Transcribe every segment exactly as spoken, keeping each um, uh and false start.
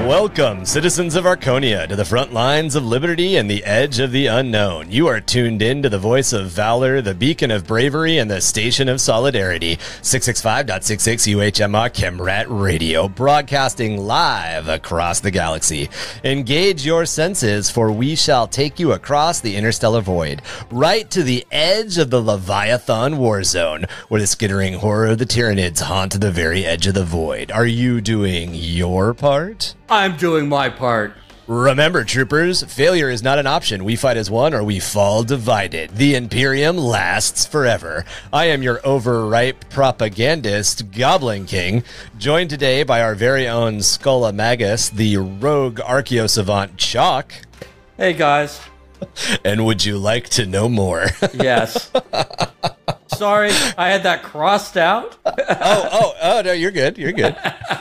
Welcome, citizens of Arconia, to the front lines of liberty and the edge of the unknown. You are tuned in to the voice of valor, the beacon of bravery, and the station of solidarity. six sixty-five point six six U H M R Chemrat Radio, broadcasting live across the galaxy. Engage your senses, for we shall take you across the interstellar void, right to the edge of the Leviathan war zone, where the skittering horror of the Tyranids haunt the very edge of the void. Are you doing your part? I'm doing my part. Remember, troopers, failure is not an option. We fight as one or we fall divided. The Imperium lasts forever. I am your overripe propagandist, Goblin King, joined today by our very own Scola Magus, the rogue archaeosavant Chalk. Hey, guys. And would you like to know more? Yes. Sorry, I had that crossed out. oh, oh, oh, no, you're good. You're good.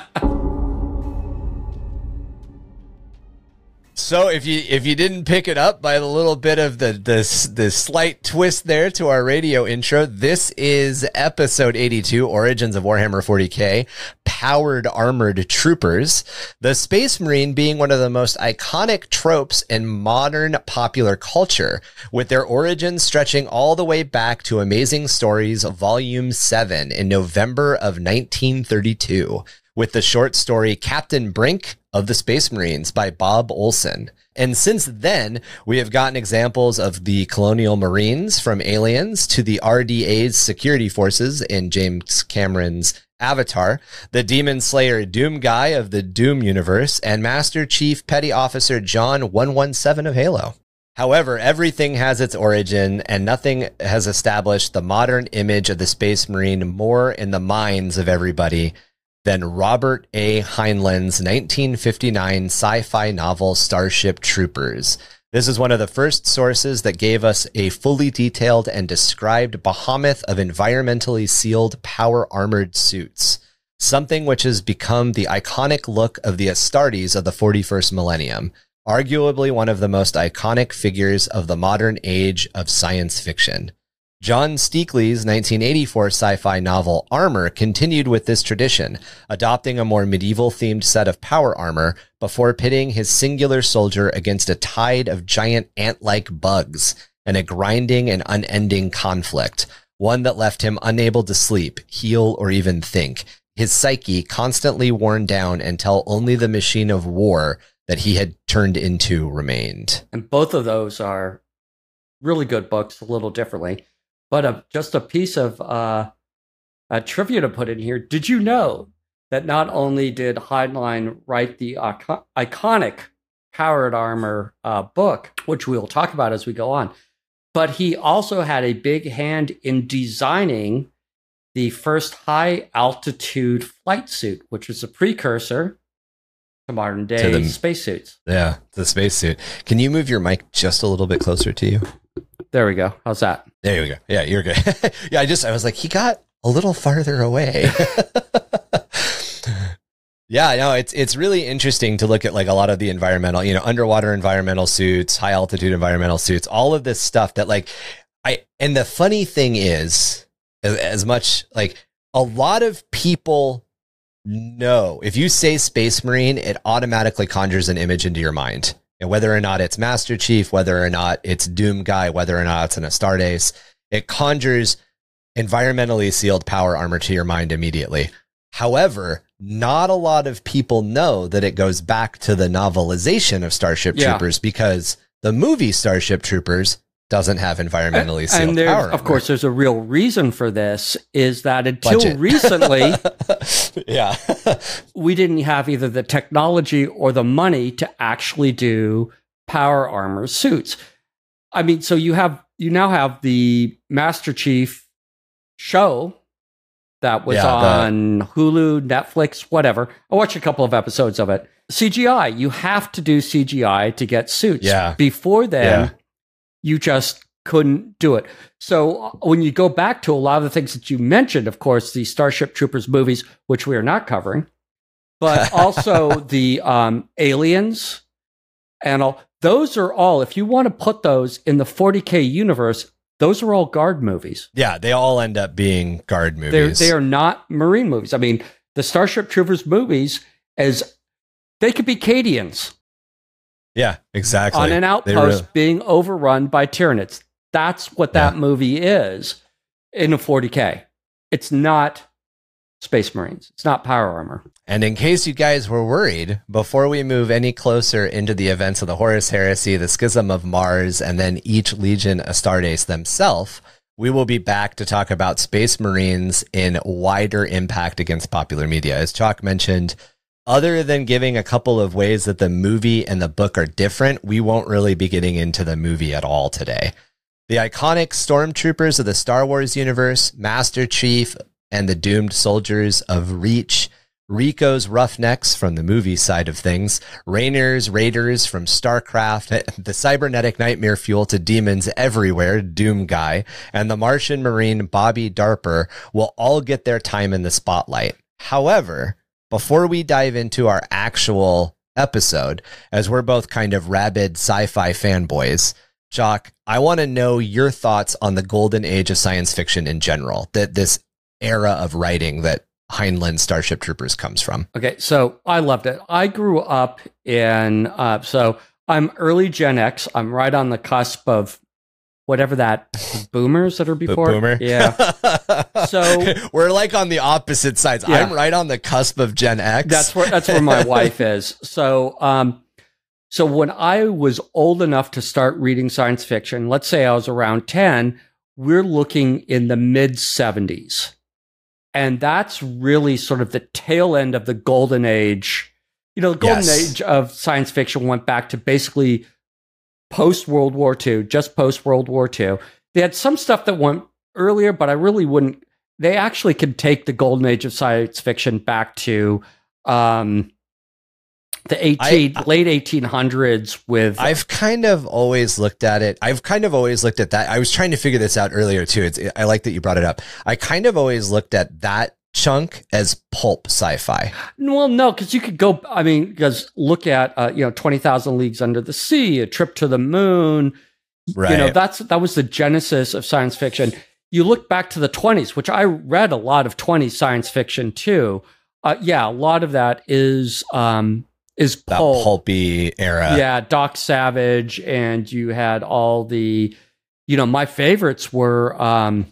So if you if you didn't pick it up by the little bit of the, the the slight twist there to our radio intro, this is episode eighty-two, Origins of Warhammer forty K, Powered Armored Troopers. The Space Marine being one of the most iconic tropes in modern popular culture, with their origins stretching all the way back to Amazing Stories Volume seven in November of nineteen thirty-two. With the short story Captain Brink of the Space Marines by Bob Olson. And since then, we have gotten examples of the Colonial Marines from Aliens to the R D A's security forces in James Cameron's Avatar, the Demon Slayer Doom Guy of the Doom universe, and Master Chief Petty Officer John one seventeen of Halo. However, everything has its origin, and nothing has established the modern image of the Space Marine more in the minds of everybody than Robert A. Heinlein's nineteen fifty-nine sci-fi novel Starship Troopers. This is one of the first sources that gave us a fully detailed and described behemoth of environmentally sealed power-armored suits, something which has become the iconic look of the Astartes of the forty-first millennium, arguably one of the most iconic figures of the modern age of science fiction. John Steakley's nineteen eighty-four sci-fi novel Armor continued with this tradition, adopting a more medieval-themed set of power armor before pitting his singular soldier against a tide of giant ant-like bugs and a grinding and unending conflict, one that left him unable to sleep, heal, or even think, his psyche constantly worn down until only the machine of war that he had turned into remained. And both of those are really good books, a little differently. But uh, just a piece of uh, uh, trivia to put in here. Did you know that not only did Heinlein write the icon- iconic Powered Armor uh, book, which we'll talk about as we go on, but he also had a big hand in designing the first high-altitude flight suit, which was a precursor to modern-day to the, spacesuits. Yeah, the spacesuit. Can you move your mic just a little bit closer to you? There we go. How's that? There we go. Yeah, you're good. yeah, I just, I was like, he got a little farther away. yeah, no, it's, it's really interesting to look at like a lot of the environmental, you know, underwater environmental suits, high altitude environmental suits, all of this stuff that like, I, and the funny thing is, as, as much like a lot of people know, if you say Space Marine, it automatically conjures an image into your mind. And whether or not it's Master Chief, whether or not it's Doom Guy, whether or not it's an Astartes, it conjures environmentally sealed power armor to your mind immediately. However, not a lot of people know that it goes back to the novelization of Starship yeah. Troopers, because the movie Starship Troopers doesn't have environmentally sealed and power armor. Of course, there's a real reason for this, is that until Budget. recently, yeah, we didn't have either the technology or the money to actually do power armor suits. I mean, so you have you now have the Master Chief show that was yeah, on the- Hulu, Netflix, whatever. I watched a couple of episodes of it. C G I, you have to do C G I to get suits. Yeah. Before then, yeah. you just couldn't do it. So when you go back to a lot of the things that you mentioned, of course, the Starship Troopers movies, which we are not covering, but also the um, Aliens and all, those are all, if you want to put those in the forty K universe, those are all Guard movies. Yeah, they all end up being Guard movies. They're, they are not Marine movies. I mean, the Starship Troopers movies, as They could be Cadians. Yeah, exactly. On an outpost really- being overrun by Tyranids. That's what that yeah. movie is in a forty K. It's not Space Marines. It's not power armor. And in case you guys were worried, before we move any closer into the events of the Horus Heresy, the Schism of Mars, and then each Legion Astartes themselves, we will be back to talk about Space Marines in wider impact against popular media. As Chalk mentioned, other than giving a couple of ways that the movie and the book are different, we won't really be getting into the movie at all today. The iconic stormtroopers of the Star Wars universe, Master Chief, and the doomed soldiers of Reach, Rico's Roughnecks from the movie side of things, Raynor's Raiders from StarCraft, the cybernetic nightmare fuel to demons everywhere, Doom Guy, and the Martian Marine Bobby Darper will all get their time in the spotlight. However, before we dive into our actual episode, as we're both kind of rabid sci-fi fanboys, Jock, I want to know your thoughts on the golden age of science fiction in general, that this era of writing that Heinlein Starship Troopers comes from. Okay, so I loved it. I grew up in, uh, so I'm early Gen X. I'm right on the cusp of whatever that, boomers that are before. Boomer? Yeah. So we're like on the opposite sides. Yeah. I'm right on the cusp of Gen X. That's where, that's where my wife is. So, um, so when I was old enough to start reading science fiction, let's say I was around ten, we're looking in the mid seventies. And that's really sort of the tail end of the golden age. You know, the golden yes. age of science fiction went back to basically post-World War Two, just post-World War Two. They had some stuff that went earlier, but I really wouldn't. They actually could take the golden age of science fiction back to um, the eighteen, I, late eighteen hundreds with... I've kind of always looked at it. I've kind of always looked at that. I was trying to figure this out earlier, too. It's, I like that you brought it up. I kind of always looked at that chunk as pulp sci-fi. Well, no, because you could go, I mean, because look at, uh, you know, twenty thousand Leagues Under the Sea, A Trip to the Moon. Right. You know, that's that was the genesis of science fiction. You look back to the twenties, which I read a lot of twenties science fiction, too. Uh, yeah, a lot of that is... Um, is that pulp. pulpy era. Yeah, Doc Savage, and you had all the, you know, my favorites were um,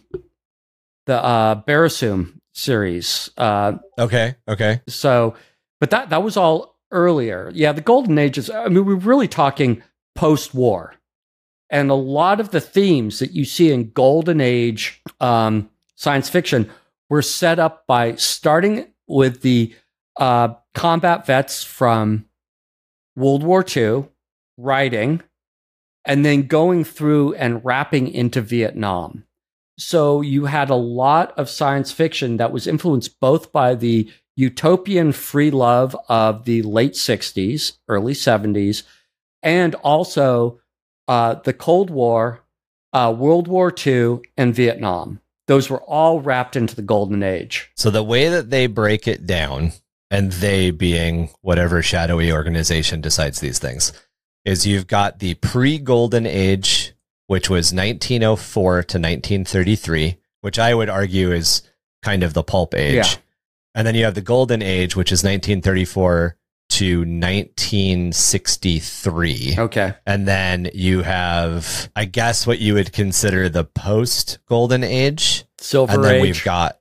the uh, Barasum series. Uh, okay, okay. So, but that that was all earlier. Yeah, the Golden Ages, I mean, we're really talking post-war. And a lot of the themes that you see in Golden Age um, science fiction were set up by starting with the uh, combat vets from World War Two, writing, and then going through and wrapping into Vietnam. So you had a lot of science fiction that was influenced both by the utopian free love of the late sixties, early seventies, and also uh, the Cold War, uh, World War Two, and Vietnam. Those were all wrapped into the Golden Age. So the way that they break it down, and they being whatever shadowy organization decides these things, is you've got the pre-Golden Age, which was nineteen oh four to nineteen thirty-three, which I would argue is kind of the pulp age. Yeah. And then you have the Golden Age, which is nineteen thirty-four to nineteen sixty-three. Okay. And then you have, I guess, what you would consider the post-Golden Age. Silver and then Age. We've got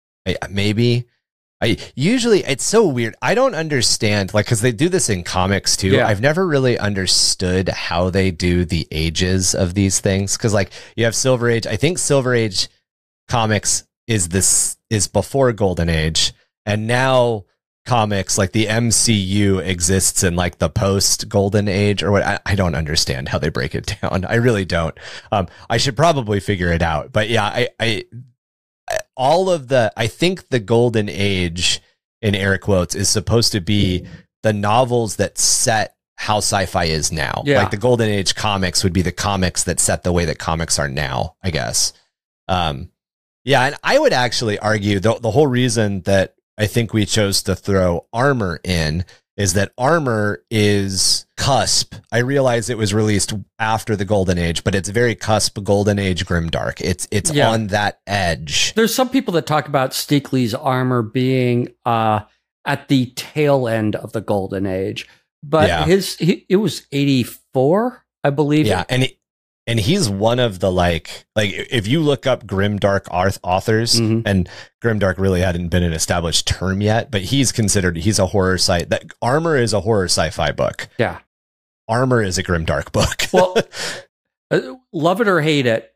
maybe... I usually it's so weird. I don't understand, like, because they do this in comics too. Yeah. I've never really understood how they do the ages of these things. Because, like, you have Silver Age. I think Silver Age comics is this is before Golden Age, and now comics like the M C U exists in like the post Golden Age or what. I, I don't understand how they break it down. I really don't. Um, I should probably figure it out. But yeah, I. I all of the, I think the Golden Age, in air quotes, is supposed to be the novels that set how sci-fi is now. Yeah. Like the Golden Age comics would be the comics that set the way that comics are now, I guess. Um, yeah, and I would actually argue the, the whole reason that I think we chose to throw Armor in is that Armor is cusp. I realize it was released after the Golden Age, but it's very cusp Golden Age grimdark. It's it's yeah. on that edge. There's some people that talk about Stickley's Armor being uh, at the tail end of the golden age. But Yeah. his he, it was eighty-four, I believe. Yeah, and he, and he's one of the like like if you look up grimdark arth- authors, Mhm. and grimdark really hadn't been an established term yet, but he's considered he's a horror sci that Armor is a horror sci-fi book. Yeah. Armor is a grimdark book. Well, uh, love it or hate it,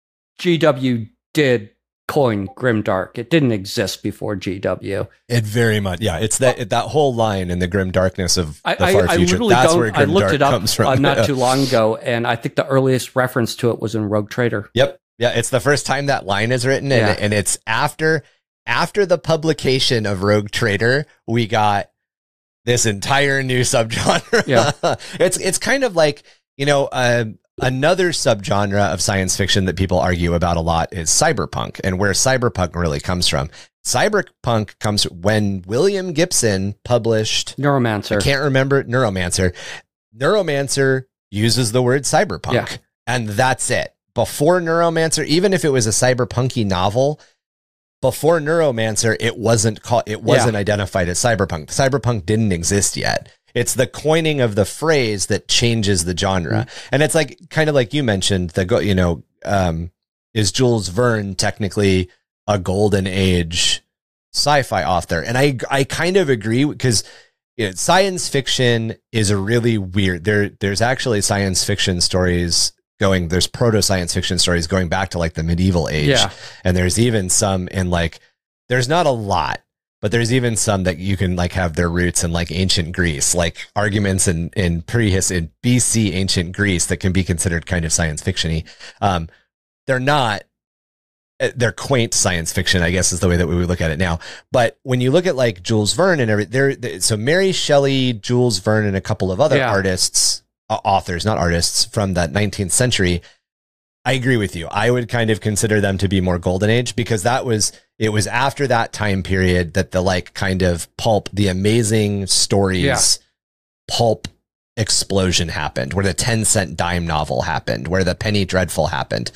G W did coin grimdark. It didn't exist before G W. It very much, yeah. It's that it, that whole line in the grim darkness of the I, far I, I future. literally That's don't. where I grim looked dark it up comes from. uh, not Yeah. too long ago, and I think the earliest reference to it was in Rogue Trader. Yep, yeah. It's the first time that line is written, and, Yeah. and it's after after the publication of Rogue Trader, we got this entire new subgenre. Yeah. it's it's kind of like, you know, uh, another subgenre of science fiction that people argue about a lot is cyberpunk, and where cyberpunk really comes from. Cyberpunk comes when William Gibson published, I Neuromancer. can't remember, Neuromancer. Neuromancer uses the word cyberpunk, Yeah. and that's it. Before Neuromancer, even if it was a cyberpunky novel, before Neuromancer, it wasn't called, it wasn't identified as cyberpunk. Cyberpunk didn't exist yet. It's the coining of the phrase that changes the genre. Mm. And it's like, kind of like you mentioned, the go, you know, um, is Jules Verne technically a golden age sci-fi author? And I, I kind of agree, because you know, science fiction is a really weird, there, there's actually science fiction stories going, there's proto science fiction stories going back to like the medieval age. Yeah. And there's even some in like, there's not a lot, but there's even some that you can like have their roots in like ancient Greece, like arguments in, in prehis in B C ancient Greece that can be considered kind of science fiction-y. Um, they're not, they're quaint science fiction, I guess is the way that we would look at it now. But when you look at like Jules Verne and everything, there, there- so Mary Shelley, Jules Verne, and a couple of other Yeah. artists, uh, authors, not artists from that nineteenth century, I agree with you. I would kind of consider them to be more golden age, because that was, it was after that time period that the like kind of pulp, the amazing stories, Yeah. pulp explosion happened, where the ten cent dime novel happened, where the penny dreadful happened.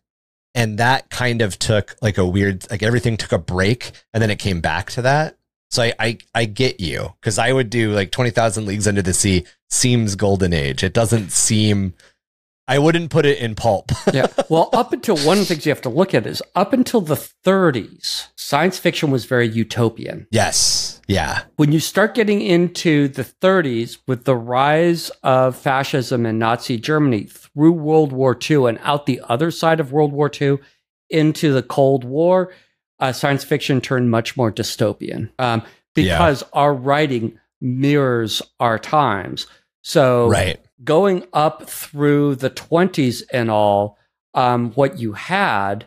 And that kind of took like a weird, like everything took a break, and then it came back to that. So I, I, I get you, because I would do like twenty thousand Leagues Under the Sea seems golden age. It doesn't seem, I wouldn't put it in pulp. Yeah. Well, up until one of the things you have to look at is up until the thirties, science fiction was very utopian. Yes. Yeah. When you start getting into the thirties with the rise of fascism in Nazi Germany through World War Two and out the other side of World War Two into the Cold War, uh, science fiction turned much more dystopian um, because our writing mirrors our times. So Right. going up through the twenties and all, um, what you had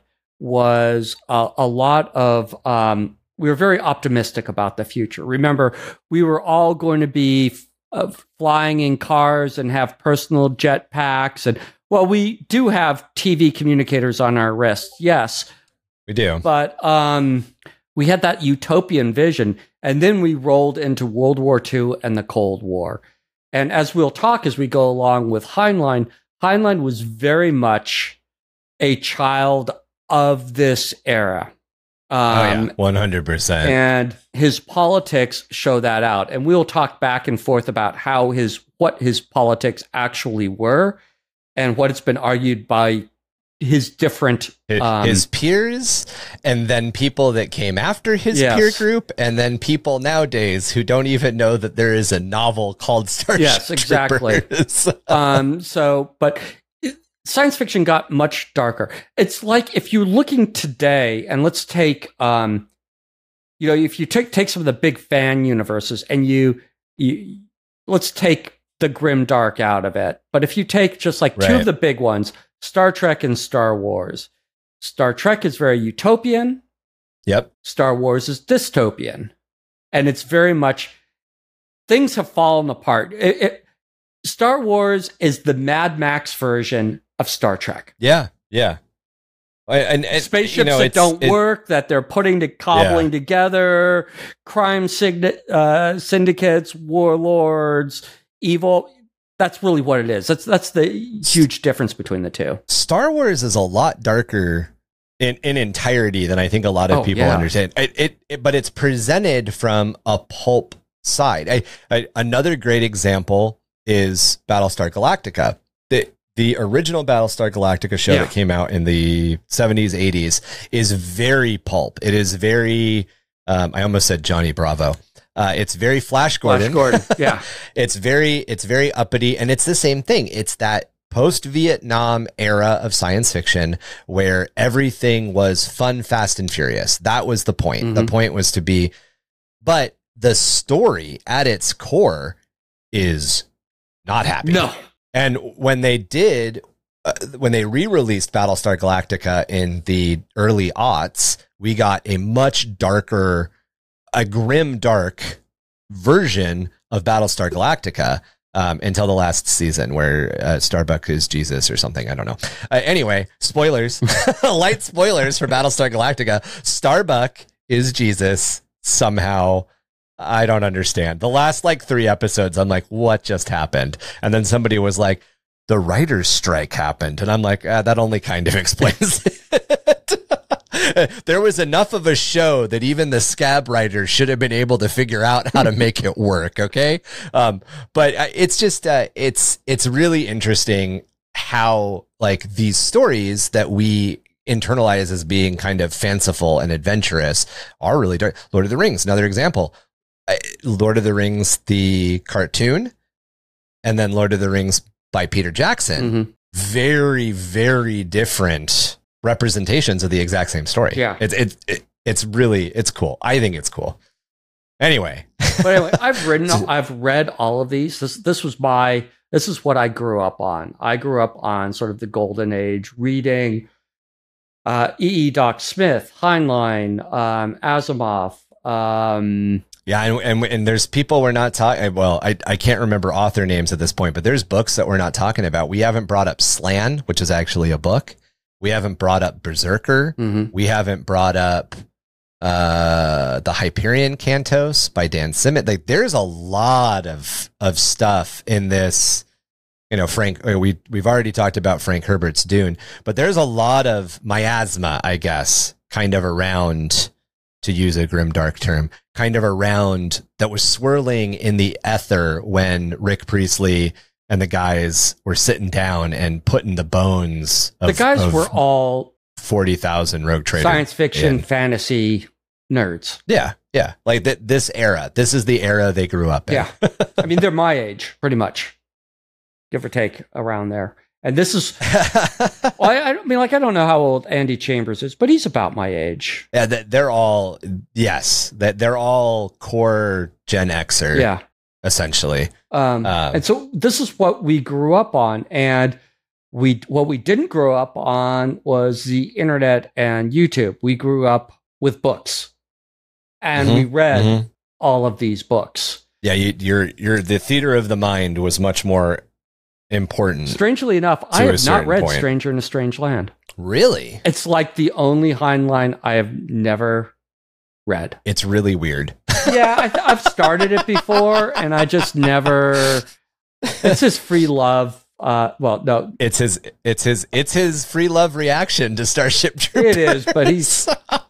was a, a lot of, um, we were very optimistic about the future. Remember, we were all going to be uh, flying in cars and have personal jet packs. And, well, we do have T V communicators on our wrists, yes. We do. But um, we had that utopian vision. And then we rolled into World War Two and the Cold War. And as we'll talk as we go along with Heinlein, Heinlein was very much a child of this era. Um, Oh, yeah. one hundred percent. And his politics show that out. And we'll talk back and forth about how his what his politics actually were and what it's been argued by his different His, um, his peers, and then people that came after his Yes. peer group, and then people nowadays who don't even know that there is a novel called Starship Yes, exactly. Troopers. um, so, but it- science fiction got much darker. It's like if you're looking today, and let's take, um, you know, if you take take some of the big fan universes, and you, you let's take the grim dark out of it. But if you take just like two Right. of the big ones, Star Trek and Star Wars. Star Trek is very utopian. Yep. Star Wars is dystopian. And it's very much, things have fallen apart. It, it, Star Wars is the Mad Max version of Star Trek. Yeah. Yeah. And, and Spaceships you know, that it's- don't it- work, that they're putting to cobbling together, crime sign- uh, syndicates, warlords, evil. That's really what it is. That's that's the huge difference between the two. Star Wars is a lot darker in, in entirety than I think a lot of Oh, people yeah. understand. It, it, it, but it's presented from a pulp side. I, I, another great example is Battlestar Galactica. The, the original Battlestar Galactica show Yeah. that came out in the seventies, eighties is very pulp. It is very, um, I almost said Johnny Bravo. Uh, it's very Flash Gordon. Flash Gordon, yeah. It's very, it's very uppity, and it's the same thing. It's that post-Vietnam era of science fiction where everything was fun, fast, and furious. That was the point. Mm-hmm. The point was to be, but the story at its core is not happy. No. And when they did, uh, when they re-released Battlestar Galactica in the early aughts, we got a much darker, a grim, dark version of Battlestar Galactica. Um, until the last season where uh, Starbuck is Jesus or something. I don't know. Uh, anyway, spoilers, light spoilers for Battlestar Galactica. Starbuck is Jesus somehow. I don't understand. The last like three episodes, I'm like, what just happened? And then somebody was like, the writer's strike happened. And I'm like, ah, that only kind of explains it. There was enough of a show that even the scab writers should have been able to figure out how to make it work. Okay. Um, but it's just, uh, it's, it's really interesting how like these stories that we internalize as being kind of fanciful and adventurous are really dark. Lord of the Rings, another example. Lord of the Rings, the cartoon, and then Lord of the Rings by Peter Jackson. Mm-hmm. Very, very different representations of the exact same story. Yeah. It's, it, it, it's really, it's cool. I think it's cool. Anyway. But anyway, I've written, I've read all of these. This, this was my, this is what I grew up on. I grew up on sort of the golden age reading, uh, E E. Doc Smith, Heinlein, um, Asimov, um, Yeah, and, and and there's people we're not talking. Well, I I can't remember author names at this point, but there's books that we're not talking about. We haven't brought up Slan, which is actually a book. We haven't brought up Berserker. mm-hmm. We haven't brought up uh, the Hyperion Cantos by Dan Simmons. Like, there's a lot of of stuff in this. You know, Frank. We we've already talked about Frank Herbert's Dune, but there's a lot of miasma, I guess, kind of around, to use a grimdark term, kind of around that was swirling in the ether when Rick Priestley and the guys were sitting down and putting the bones of The guys of were all forty thousand Rogue Traders. science fiction, in. fantasy nerds. Yeah, yeah. Like th- this era. This is the era they grew up in. Yeah. I mean, they're my age, pretty much, give or take around there. And this is, well, I, I mean, like, I don't know how old Andy Chambers is, but he's about my age. Yeah, th- they're all, yes, that they're all core Gen Xer, Yeah. essentially. Um, Um, and so this is what we grew up on. And we, what we didn't grow up on was the internet and YouTube. We grew up with books, and Mhm, we read mhm. all of these books. Yeah, you, you're, you're, the theater of the mind was much more important. Strangely enough, I To a have not certain read point. Stranger in a Strange Land. Really? It's like the only Heinlein I have never read. It's really weird. Yeah, I th- I've started it before, and I just never. It's his free love. Uh, well, no, It's his, it's his, it's his free love reaction to Starship Troopers. it is, but he's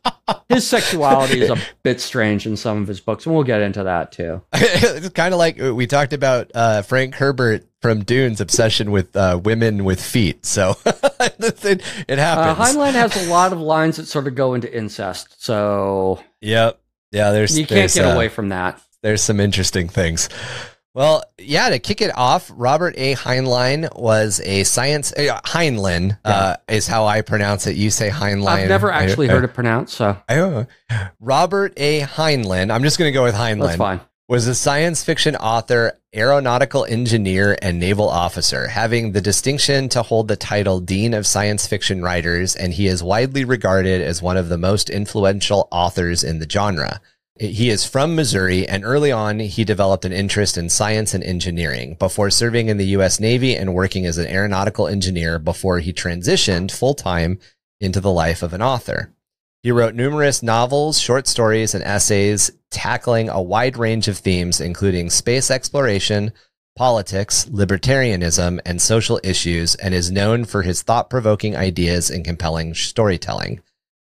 his sexuality is a bit strange in some of his books, and we'll get into that too. It's kind of like we talked about uh, Frank Herbert from Dune's obsession with uh, women with feet. So it, it Uh, happens. Heinlein has a lot of lines that sort of go into incest, so Yep. Yeah. There's you can't there's, get uh, away from that. There's some interesting things. Well, yeah, to kick it off, Robert A. Heinlein was a science, uh, Heinlein uh, is how I pronounce it. You say Heinlein. I've never actually I, heard it pronounced, so I don't know. Robert A. Heinlein, I'm just going to go with Heinlein, that's fine. was a science fiction author, aeronautical engineer, and naval officer, having the distinction to hold the title Dean of Science Fiction Writers, and he is widely regarded as one of the most influential authors in the genre. He is from Missouri, and early on, he developed an interest in science and engineering before serving in the U S Navy and working as an aeronautical engineer before he transitioned full-time into the life of an author. He wrote numerous novels, short stories, and essays tackling a wide range of themes, including space exploration, politics, libertarianism, and social issues, and is known for his thought-provoking ideas and compelling storytelling.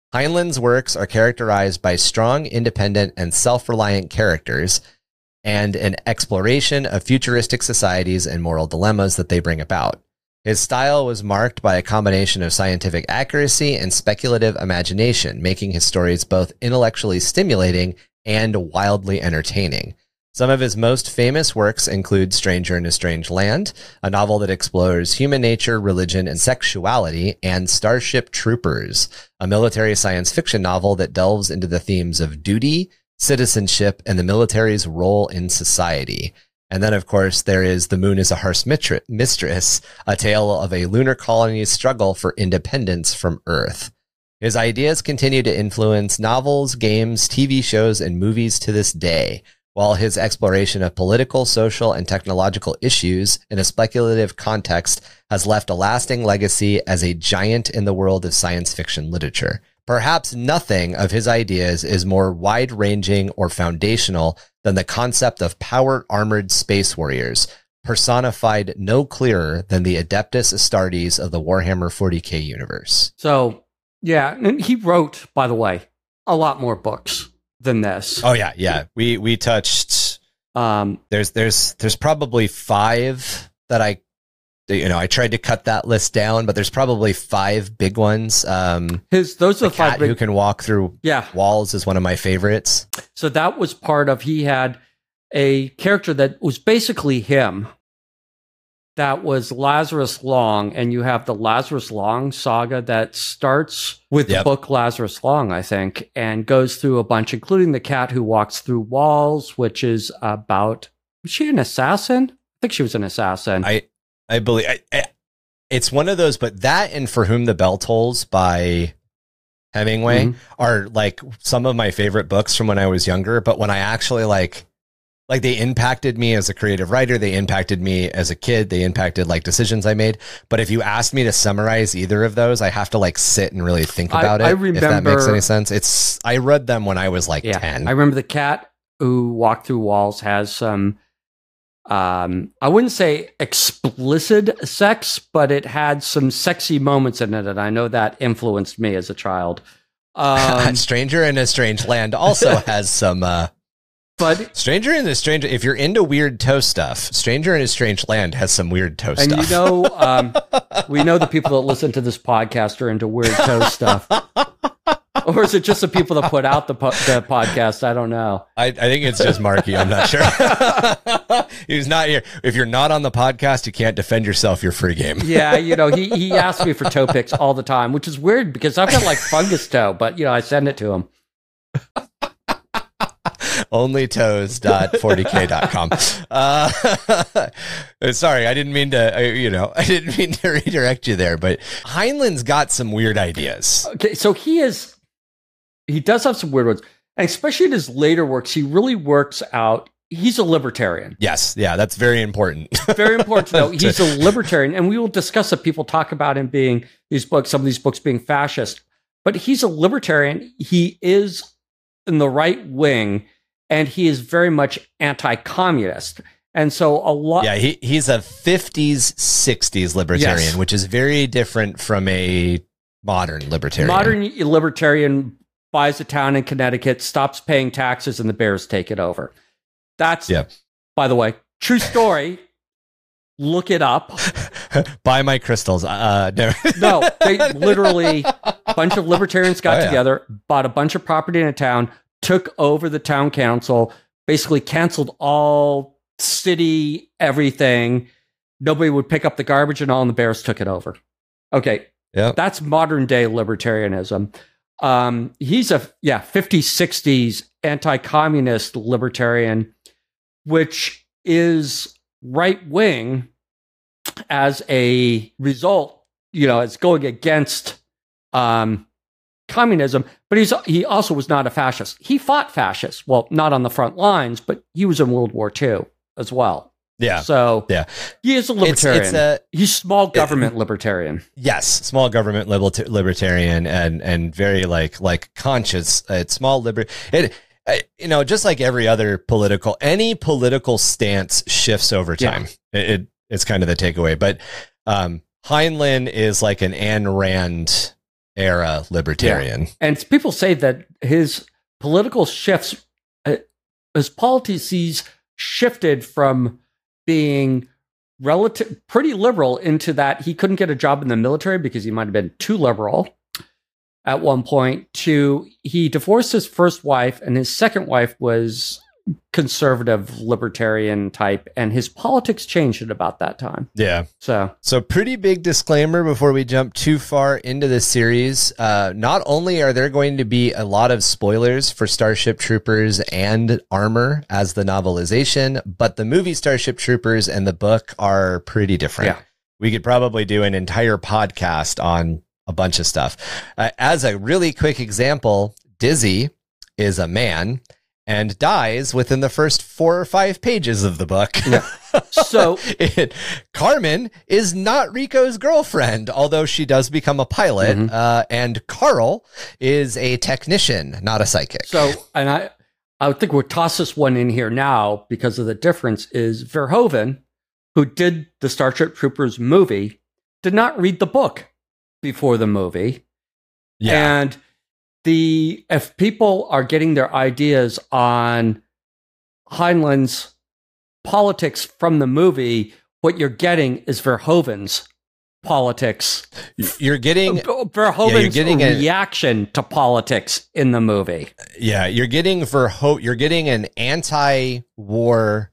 Heinlein's works are characterized by strong, independent, and self-reliant characters and an exploration of futuristic societies and moral dilemmas that they bring about. His style was marked by a combination of scientific accuracy and speculative imagination, making his stories both intellectually stimulating and wildly entertaining. Some of his most famous works include Stranger in a Strange Land, a novel that explores human nature, religion, and sexuality, and Starship Troopers, a military science fiction novel that delves into the themes of duty, citizenship, and the military's role in society. And then, of course, there is The Moon is a Harsh Mistress, a tale of a lunar colony's struggle for independence from Earth. His ideas continue to influence novels, games, T V shows, and movies to this day, while his exploration of political, social, and technological issues in a speculative context has left a lasting legacy as a giant in the world of science fiction literature. Perhaps nothing of his ideas is more wide-ranging or foundational than the concept of power-armored space warriors, personified no clearer than the Adeptus Astartes of the Warhammer forty K universe. So, yeah, and he wrote, by the way, a lot more books than this. Oh yeah, yeah. We we touched. Um, there's there's there's probably five that I, you know, I tried to cut that list down, but there's probably five big ones. Um, his those are the the five cat big, who can walk through yeah. walls is one of my favorites. So that was part of. He had a character that was basically him. That was Lazarus Long, and you have the Lazarus Long saga that starts with yep. the book Lazarus Long, I think, and goes through a bunch, including the cat who walks through walls, which is about, was she an assassin? I think she was an assassin. I, I believe I, I, it's one of those, but that and For Whom the Bell Tolls by Hemingway mm-hmm. are like some of my favorite books from when I was younger. But when I actually like, Like they impacted me as a creative writer. They impacted me as a kid. They impacted like decisions I made. But if you asked me to summarize either of those, I have to like sit and really think about I, it. I remember, if that makes any sense. It's, I read them when I was like yeah, ten. I remember the cat who walked through walls has some, um, I wouldn't say explicit sex, but it had some sexy moments in it. And I know that influenced me as a child. Um, Stranger in a Strange Land also has some, uh, But Stranger in a Strange, if you're into weird toe stuff, Stranger in a Strange Land has some weird toe and stuff. And you know, um, we know the people that listen to this podcast are into weird toe stuff. Or is it just the people that put out the, po- the podcast? I don't know. I, I think it's just Marky. I'm not sure. He's not here. If you're not on the podcast, you can't defend yourself. You're free game. Yeah, you know, he, he asks me for toe pics all the time, which is weird because I've got like fungus toe, but, you know, I send it to him. only toes dot forty k dot com. Uh, sorry, I didn't mean to, you know, I didn't mean to redirect you there, but Heinlein's got some weird ideas. Okay, so he is, he does have some weird ones, and especially in his later works, he really works out, he's a libertarian. Yes, yeah, that's very important. Very important to know. He's a libertarian, and we will discuss that people talk about him being, these books, some of these books being fascist, but he's a libertarian. He is in the right wing, and he is very much anti-communist. And so a lot... Yeah, he, he's a fifties, sixties libertarian, yes. which is very different from a modern libertarian. Modern libertarian buys a town in Connecticut, stops paying taxes, and the Bears take it over. That's, yeah. by the way, true story. Look it up. Buy my crystals. Uh, no. no, they literally, a bunch of libertarians got oh, yeah. together, bought a bunch of property in a town, took over the town council, basically canceled all city, everything. Nobody would pick up the garbage and all, and the Bears took it over. Okay. Yeah. That's modern day libertarianism. Um, he's a, yeah, fifties, sixties anti-communist libertarian, which is right wing as a result, you know, it's going against, um, communism, but he's he also was not a fascist. He fought fascists. Well, not on the front lines, but he was in World War Two as well. Yeah. So yeah, he is a libertarian. It's, it's a, he's small government it, libertarian. Yes, small government liberta- libertarian and and very like like conscious. Uh, small liber. It uh, you know, just like every other political, any political stance shifts over time. Yeah. It, it it's kind of the takeaway. But um, Heinlein is like an Ayn Rand era libertarian. Yeah. And people say that his political shifts, uh, his policies shifted from being relative, pretty liberal into that he couldn't get a job in the military because he might have been too liberal at one point, to he divorced his first wife, and his second wife was conservative libertarian type, and his politics changed at about that time. Yeah. So, so pretty big disclaimer before we jump too far into the series. Uh, not only are there going to be a lot of spoilers for Starship Troopers and Armor as the novelization, but the movie Starship Troopers and the book are pretty different. Yeah. We could probably do an entire podcast on a bunch of stuff. Uh, as a really quick example, Dizzy is a man and dies within the first four or five pages of the book. Yeah. So it, Carmen is not Rico's girlfriend, although she does become a pilot. Mm-hmm. Uh, and Carl is a technician, not a psychic. So, and I, I would think we'll toss this one in here now because of the difference is Verhoeven, who did the Starship Troopers movie, did not read the book before the movie. Yeah. And the if people are getting their ideas on Heinlein's politics from the movie, what you're getting is Verhoeven's politics. You're getting Verhoeven's yeah, you're getting a reaction to politics in the movie. Yeah, you're getting Verho- you're getting an anti-war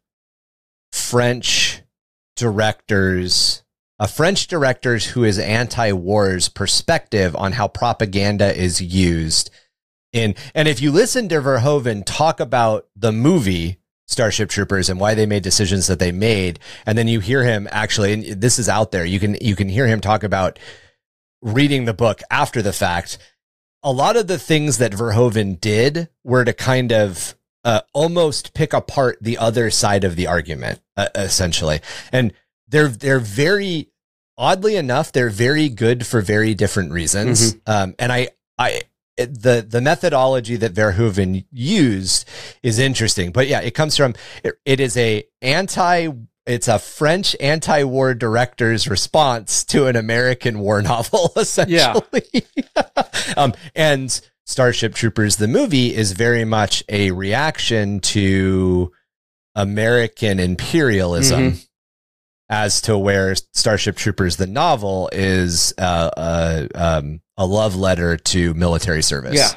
French director's a French director's who is anti-war's perspective on how propaganda is used in. And if you listen to Verhoeven talk about the movie Starship Troopers and why they made decisions that they made, and then you hear him actually, and this is out there, you can you can hear him talk about reading the book after the fact. A lot of the things that Verhoeven did were to kind of uh, almost pick apart the other side of the argument, uh, essentially. And They're they're very, oddly enough, they're very good for very different reasons. Mm-hmm. Um, and I I the the methodology that Verhoeven used is interesting. But yeah, it comes from it, it is a anti it's a French anti-war director's response to an American war novel, essentially. Yeah. um, and Starship Troopers, the movie, is very much a reaction to American imperialism. Mm-hmm. As to where Starship Troopers, the novel, is uh, uh, um, a love letter to military service. Yeah.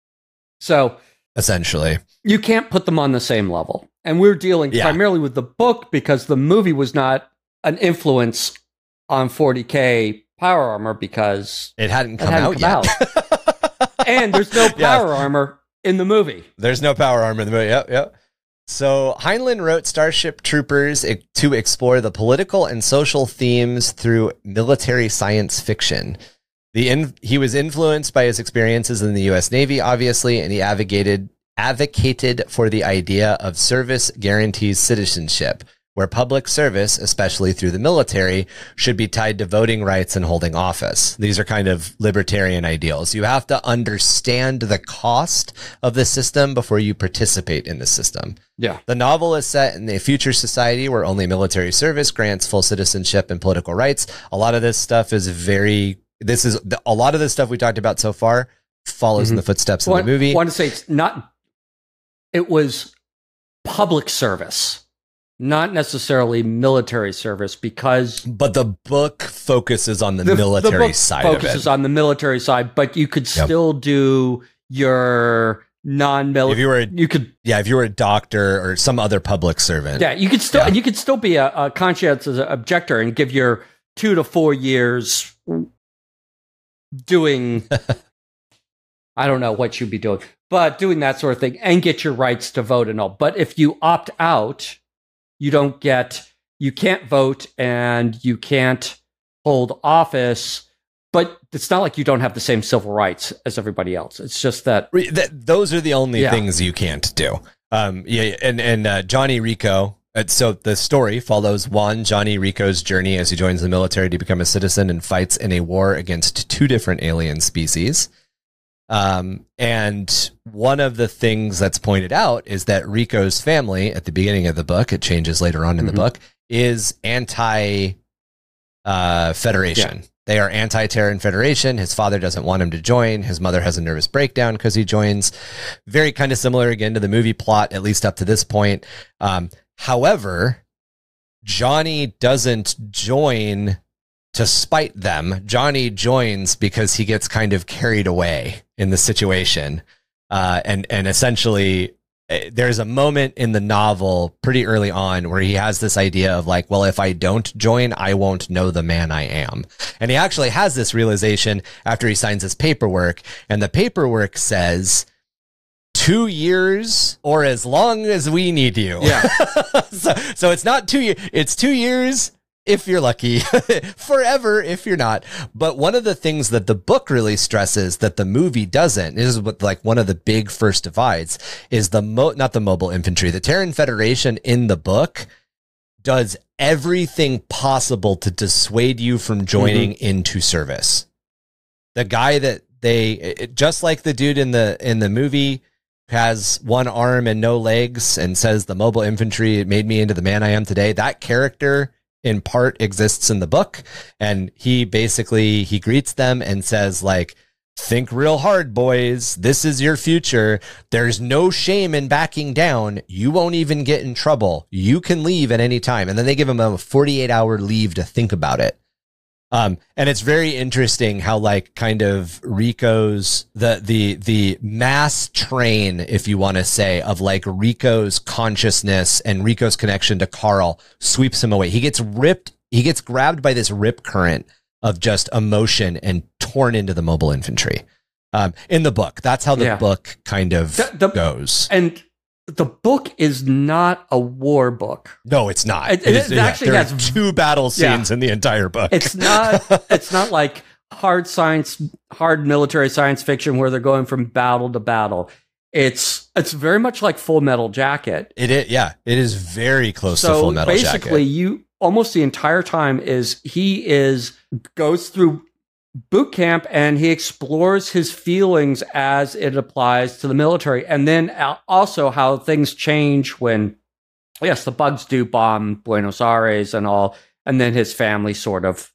So essentially, you can't put them on the same level. And we're dealing yeah. primarily with the book because the movie was not an influence on forty K Power Armor because it hadn't come it hadn't out come yet. Out. And there's no Power yeah. Armor in the movie. There's no Power Armor in the movie. Yep, yep. So Heinlein wrote Starship Troopers to explore the political and social themes through military science fiction. The in, he was influenced by his experiences in the U S Navy, obviously, and he advocated advocated for the idea of service guarantees citizenship, where public service, especially through the military, should be tied to voting rights and holding office. These are kind of libertarian ideals. You have to understand the cost of the system before you participate in the system. Yeah. The novel is set in a future society where only military service grants full citizenship and political rights. A lot of this stuff is very, this is, a lot of the stuff we talked about so far follows mm-hmm. in the footsteps well, of the movie. I want to say it's not, it was public service. Not necessarily military service because... But the book focuses on the, the military the book side of it. focuses on the military side, but you could yep. still do your non-military... If you were a, you could, yeah, if you were a doctor or some other public servant. Yeah, you could still yeah. you could still be a, a conscientious objector and give your two to four years doing... I don't know what you'd be doing, but doing that sort of thing and get your rights to vote and all. But if you opt out... You don't get, you can't vote and you can't hold office, but it's not like you don't have the same civil rights as everybody else. It's just that. that those are the only yeah. things you can't do. Um, yeah, and, and uh, Johnny Rico, uh, so the story follows Juan Johnny Rico's journey as he joins the military to become a citizen and fights in a war against two different alien species. Um, and one of the things that's pointed out is that Rico's family at the beginning of the book, it changes later on in mm-hmm. the book, is anti uh, Federation. They are anti-Terran Federation. His father doesn't want him to join. His mother has a nervous breakdown because he joins. Very kind of similar again to the movie plot, at least up to this point. Um, however, Johnny doesn't join to spite them. Johnny joins because he gets kind of carried away in the situation. Uh, and, and essentially there's a moment in the novel pretty early on where he has this idea of like, well, if I don't join, I won't know the man I am. And he actually has this realization after he signs his paperwork, and the paperwork says two years or as long as we need you. Yeah. so, so it's not two years, it's two years if you're lucky, forever if you're not. But one of the things that the book really stresses that the movie doesn't, this is what like one of the big first divides, is the mo not the mobile infantry. The Terran Federation in the book does everything possible to dissuade you from joining mm-hmm. into service. The guy that they, it, just like the dude in the in the movie has one arm and no legs and says the mobile infantry made me into the man I am today. That character in part exists in the book, and he basically he greets them and says like, think real hard, boys, this is your future, there's no shame in backing down, you won't even get in trouble, you can leave at any time. And then they give him a forty-eight hour leave to think about it. Um, and it's very interesting how like kind of Rico's, the, the, the mass train, if you want to say, of like Rico's consciousness and Rico's connection to Carl sweeps him away. He gets ripped. He gets grabbed by this rip current of just emotion and torn into the mobile infantry. Um, in the book, that's how the yeah. book kind of the, the, goes. And the book is not a war book. No, it's not. It, it, is, it actually yeah, has there are two battle scenes yeah. in the entire book. It's not. It's not like hard science, hard military science fiction where they're going from battle to battle. It's it's very much like Full Metal Jacket. It is, yeah. It is very close so to Full Metal Jacket. So basically, you almost the entire time is he is goes through boot camp and he explores his feelings as it applies to the military, and then also how things change when, yes, the bugs do bomb Buenos Aires and all, and then his family sort of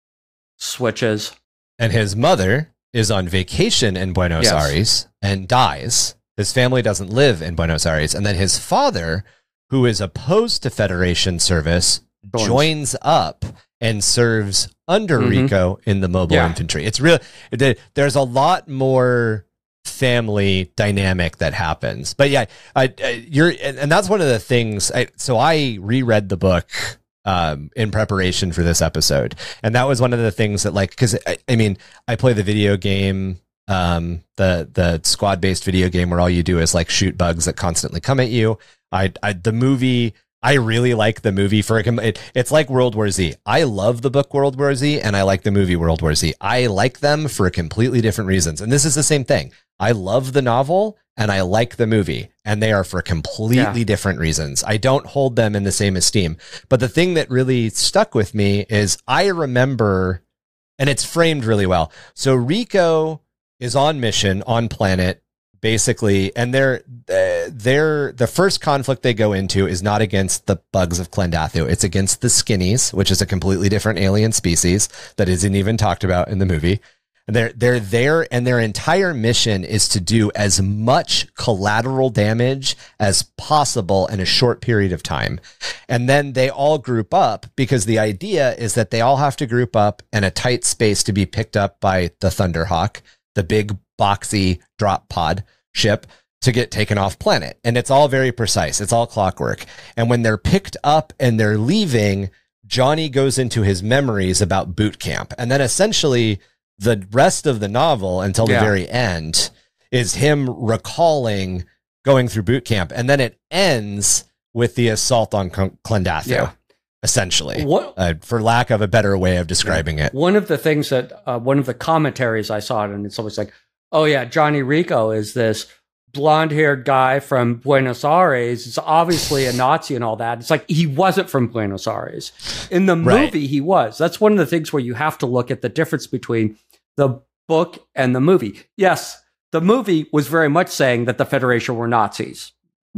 switches. And his mother is on vacation in Buenos yes. Aires and dies. His family doesn't live in Buenos Aires. And then his father, who is opposed to Federation service, joins, joins up and serves under mm-hmm. Rico in the mobile yeah. infantry. It's real. There's a lot more family dynamic that happens. But yeah, I, I, you're, and that's one of the things. I, so I reread the book um, in preparation for this episode, and that was one of the things that, like, because I, I mean, I play the video game, um, the the squad based video game where all you do is like shoot bugs that constantly come at you. I, I the movie. I really like the movie for it. It's like World War Z. I love the book World War Z, and I like the movie World War Z. I like them for completely different reasons. And this is the same thing. I love the novel and I like the movie, and they are for completely yeah. different reasons. I don't hold them in the same esteem. But the thing that really stuck with me is I remember, and it's framed really well. So Rico is on mission on planet, basically, and they're, uh, they're, the first conflict they go into is not against the bugs of Klendathu. It's against the Skinnies, which is a completely different alien species that isn't even talked about in the movie. And they're, they're there, and their entire mission is to do as much collateral damage as possible in a short period of time. And then they all group up, because the idea is that they all have to group up in a tight space to be picked up by the Thunderhawk, the big boxy drop pod ship, to get taken off planet. And it's all very precise. It's all clockwork. And when they're picked up and they're leaving, Johnny goes into his memories about boot camp. And then essentially the rest of the novel until the yeah. very end is him recalling going through boot camp. And then it ends with the assault on Klendathu. Yeah. Essentially, what, uh, for lack of a better way of describing it. One of the things that, uh, one of the commentaries I saw, and it's always like, oh yeah, Johnny Rico is this blonde-haired guy from Buenos Aires. It's obviously a Nazi and all that. It's like, he wasn't from Buenos Aires. In the movie, right. he was. That's one of the things where you have to look at the difference between the book and the movie. Yes, the movie was very much saying that the Federation were Nazis.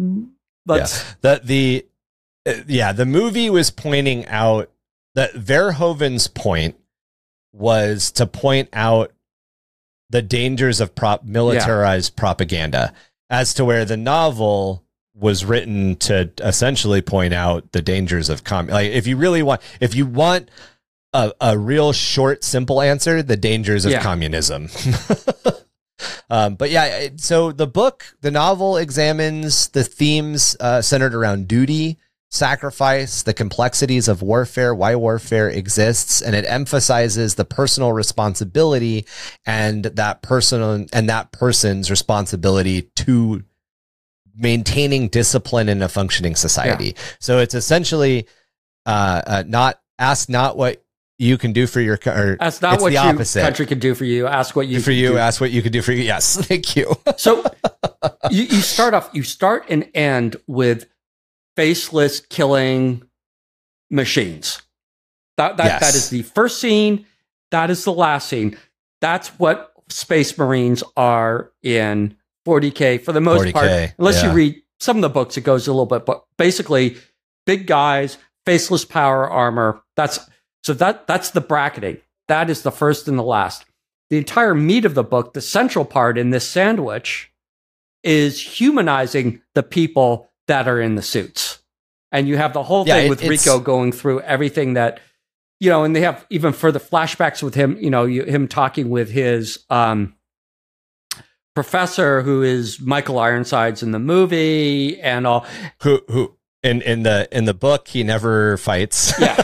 But yeah. the the uh, yeah, the movie was pointing out that Verhoeven's point was to point out the dangers of prop militarized yeah. propaganda, as to where the novel was written to essentially point out the dangers of com. Like, if you really want, if you want a, a real short, simple answer, the dangers of yeah. communism. um, but yeah, so the book, the novel examines the themes uh, centered around duty, sacrifice, the complexities of warfare, why warfare exists, and it emphasizes the personal responsibility and that personal and that person's responsibility to maintaining discipline in a functioning society. Yeah. So it's essentially uh, uh, not ask not what you can do for your or ask not what your country can do for you. Ask what you for you. Do. Ask what you can do for you. Yes, thank you. So you, you start off. You start and end with faceless killing machines. That that, yes. that is the first scene. That is the last scene. That's what Space Marines are in forty K for the most forty K, part. Unless yeah. you read some of the books, it goes a little bit, but basically big guys, faceless power armor. That's so that that's the bracketing. That is the first and the last. The entire meat of the book, the central part in this sandwich, is humanizing the people that are in the suits. And you have the whole yeah, thing it, with Rico going through everything that, you know, and they have even further flashbacks with him, you know, you, him talking with his um, professor, who is Michael Ironsides in the movie and all. Who, who in, in the, in the book, he never fights. Yeah.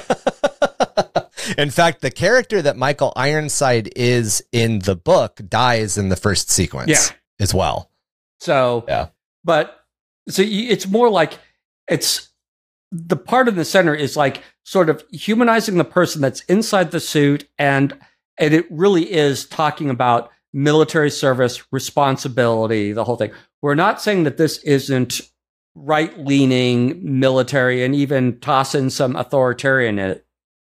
In fact, the character that Michael Ironside is in the book dies in the first sequence yeah. as well. So, yeah. But so it's more like it's the part of the center is like sort of humanizing the person that's inside the suit. And, and it really is talking about military service, responsibility, the whole thing. We're not saying that this isn't right-leaning military and even toss in some authoritarianism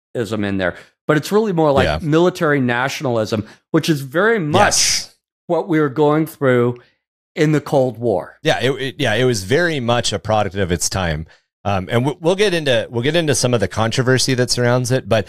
in there, but it's really more like yeah. military nationalism, which is very much yes. what we were going through in the Cold War. Yeah, it, it, yeah, it was very much a product of its time, um, and we'll, we'll get into we'll get into some of the controversy that surrounds it. But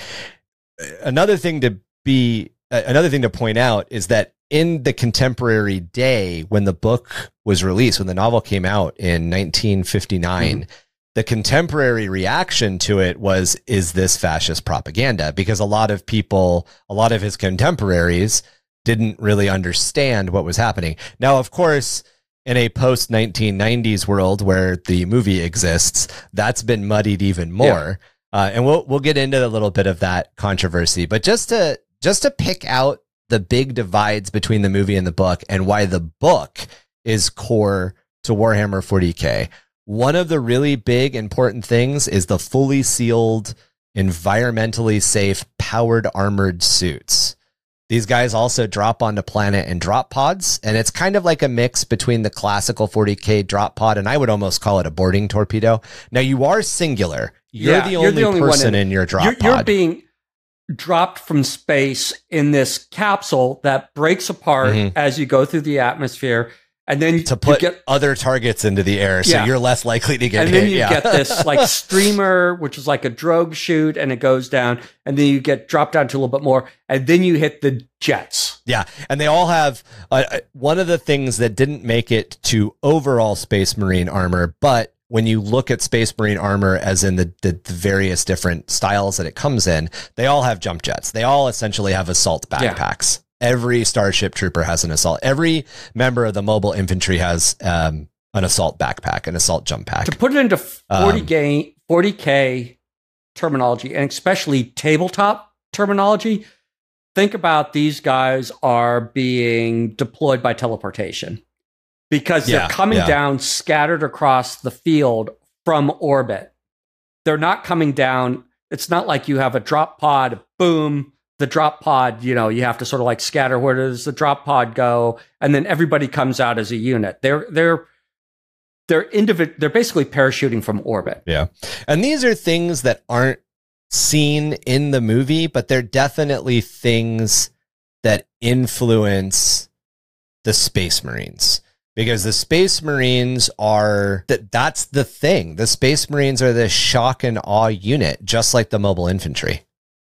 another thing to be uh, another thing to point out is that in the contemporary day, when the book was released, when the novel came out in nineteen fifty-nine. Mm-hmm. The contemporary reaction to it was, is this fascist propaganda? Because a lot of people, a lot of his contemporaries didn't really understand what was happening. Now, of course, in a post nineteen nineties world where the movie exists, that's been muddied even more. Yeah. Uh, and we'll, we'll get into a little bit of that controversy, but just to, just to pick out the big divides between the movie and the book and why the book is core to Warhammer forty K. One of the really big important things is the fully sealed, environmentally safe, powered armored suits. These guys also drop onto planet in drop pods, and it's kind of like a mix between the classical forty K drop pod, and I would almost call it a boarding torpedo. Now, you are singular. You're, yeah, the, only you're the only person in, in your drop you're, pod. You're being dropped from space in this capsule that breaks apart mm-hmm. as you go through the atmosphere. And then to put you get other targets into the air, so yeah. you're less likely to get and hit. And then you yeah. get this like streamer, which is like a drogue chute, and it goes down, and then you get dropped down to a little bit more, and then you hit the jets. Yeah, and they all have uh, one of the things that didn't make it to overall Space Marine armor, but when you look at Space Marine armor as in the, the, the various different styles that it comes in, they all have jump jets. They all essentially have assault backpacks. Yeah. Every Starship Trooper has an assault. Every member of the mobile infantry has um, an assault backpack, an assault jump pack. To put it into forty K, um, forty K terminology, and especially tabletop terminology, think about these guys are being deployed by teleportation because yeah, they're coming yeah. down scattered across the field from orbit. They're not coming down. It's not like you have a drop pod, boom, the drop pod, you know, you have to sort of like scatter, where does the drop pod go? And then everybody comes out as a unit. They're, they're, they're individual. They're basically parachuting from orbit. Yeah. And these are things that aren't seen in the movie, but they're definitely things that influence the Space Marines, because the Space Marines are that that's the thing. The Space Marines are the shock and awe unit, just like the mobile infantry.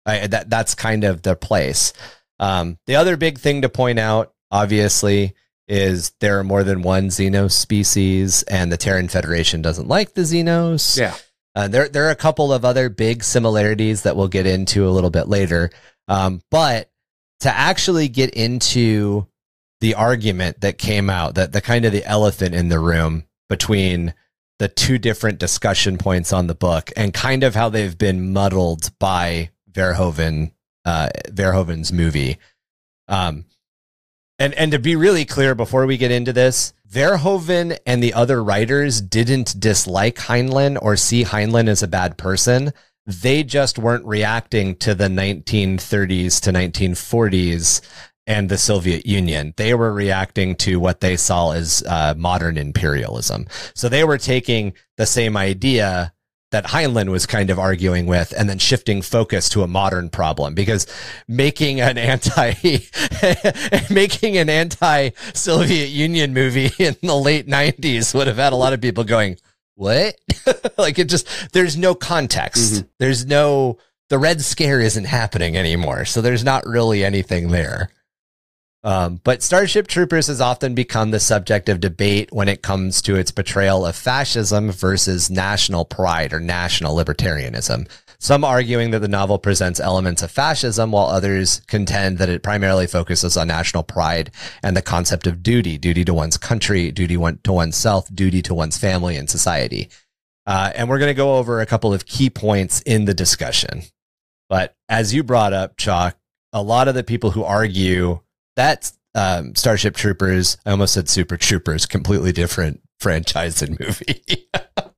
I, that that's kind of the place. Um, the other big thing to point out, obviously, is there are more than one Xenos species, and the Terran Federation doesn't like the Xenos. Yeah. Uh, there, there are a couple of other big similarities that we'll get into a little bit later. Um, but to actually get into the argument that came out, that the kind of the elephant in the room between the two different discussion points on the book and kind of how they've been muddled by Verhoeven, uh, Verhoeven's movie. Um, and, and to be really clear before we get into this, Verhoeven and the other writers didn't dislike Heinlein or see Heinlein as a bad person. They just weren't reacting to the nineteen thirties to nineteen forties and the Soviet Union. They were reacting to what they saw as uh, modern imperialism. So they were taking the same idea that Heinlein was kind of arguing with and then shifting focus to a modern problem, because making an anti making an anti-Soviet Union movie in the late nineties would have had a lot of people going, what? Like, it just, there's no context. Mm-hmm. There's no, the Red Scare isn't happening anymore. So there's not really anything there. Um, but Starship Troopers has often become the subject of debate when it comes to its portrayal of fascism versus national pride or national libertarianism. Some arguing that the novel presents elements of fascism, while others contend that it primarily focuses on national pride and the concept of duty, duty to one's country, duty to oneself, duty to one's family and society. Uh, and we're going to go over a couple of key points in the discussion. But as you brought up, Chalk, a lot of the people who argue that um, Starship Troopers, I almost said Super Troopers, completely different franchise and movie.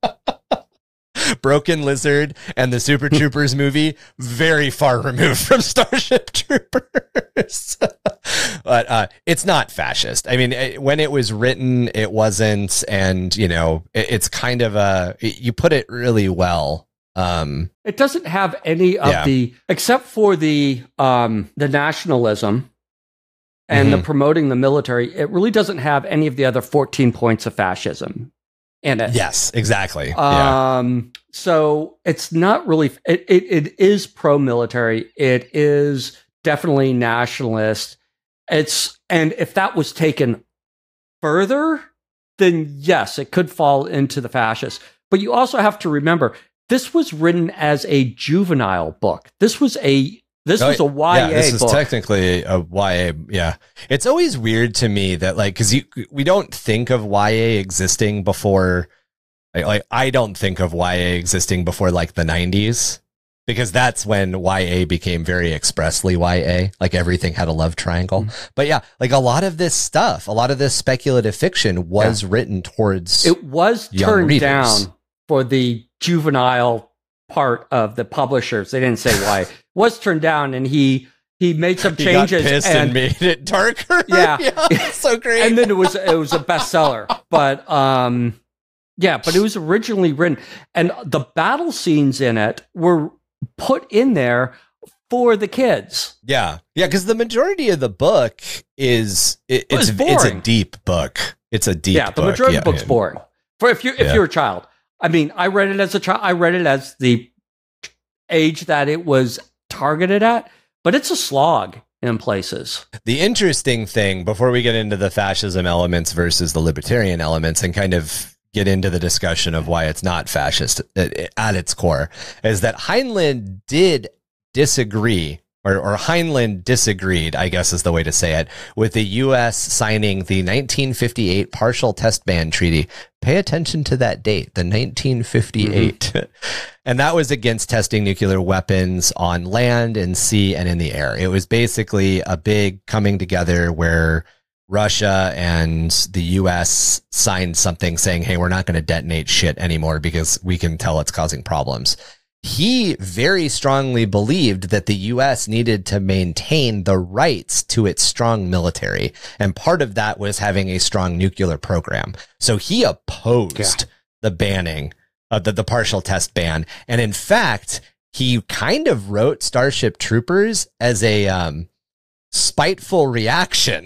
Broken Lizard and the Super Troopers movie, very far removed from Starship Troopers. But uh, it's not fascist. I mean, it, when it was written, it wasn't, and, you know, it, it's kind of a, it, you put it really well. Um, it doesn't have any of yeah. the, except for the um, the nationalism and mm-hmm. the promoting the military, it really doesn't have any of the other fourteen points of fascism in it. Yes, exactly. Um, yeah. So it's not really, it, it, it is pro-military. It is definitely nationalist. It's, and if that was taken further, then yes, it could fall into the fascist. But you also have to remember, this was written as a juvenile book. This was a This oh, was a Y A yeah, this book. is technically a Y A. Yeah. It's always weird to me that, like, cause you, we don't think of Y A existing before, like, like, I don't think of Y A existing before like the nineties, because that's when Y A became very expressly Y A. Like, everything had a love triangle. Mm-hmm. But yeah, like a lot of this stuff, a lot of this speculative fiction was yeah. written towards, it was turned readers. down for the juvenile part of the publishers. They didn't say why. Was turned down, and he he made some changes. He got pissed and, and made it darker. Yeah, yeah, so great. And then it was it was a bestseller. But um, yeah, but it was originally written, and the battle scenes in it were put in there for the kids. Yeah, yeah, because the majority of the book is it, it's it's, it's a deep book. It's a deep. Yeah, the book. majority yeah, of the book's man. boring. For if you if yeah. you're a child. I mean, I read it as a child. I read it as the age that it was targeted at, but it's a slog in places. The interesting thing, before we get into the fascism elements versus the libertarian elements and kind of get into the discussion of why it's not fascist at, at its core, is that Heinlein did disagree, or, or Heinlein disagreed, I guess is the way to say it, with the U S signing the nineteen fifty-eight Partial Test Ban Treaty. Pay attention to that date, the nineteen fifty-eight. Mm-hmm. And that was against testing nuclear weapons on land and sea and in the air. It was basically a big coming together where Russia and the U S signed something saying, hey, we're not going to detonate shit anymore because we can tell it's causing problems. He very strongly believed that the U S needed to maintain the rights to its strong military. And part of that was having a strong nuclear program. So he opposed yeah. the banning of the, the partial test ban. And in fact, he kind of wrote Starship Troopers as a um, spiteful reaction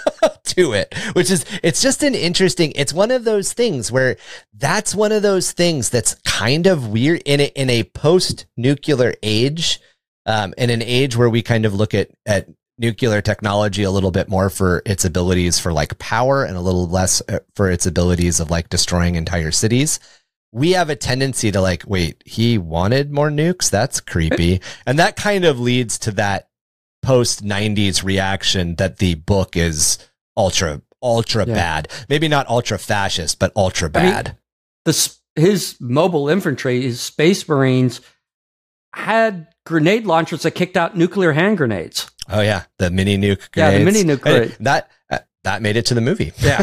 to it, which is, it's just an interesting, it's one of those things where that's one of those things that's kind of weird in a, in a post-nuclear age. Um, in an age where we kind of look at, at nuclear technology a little bit more for its abilities for like power and a little less for its abilities of like destroying entire cities, we have a tendency to like, wait, he wanted more nukes? That's creepy. And that kind of leads to that post nineties reaction that the book is ultra, ultra yeah. bad. Maybe not ultra fascist, but ultra bad. I mean, the, his mobile infantry, his space marines had grenade launchers that kicked out nuclear hand grenades. Oh yeah, the mini nuke grenades. Yeah, the mini nuke grenade. That uh, that made it to the movie. Yeah.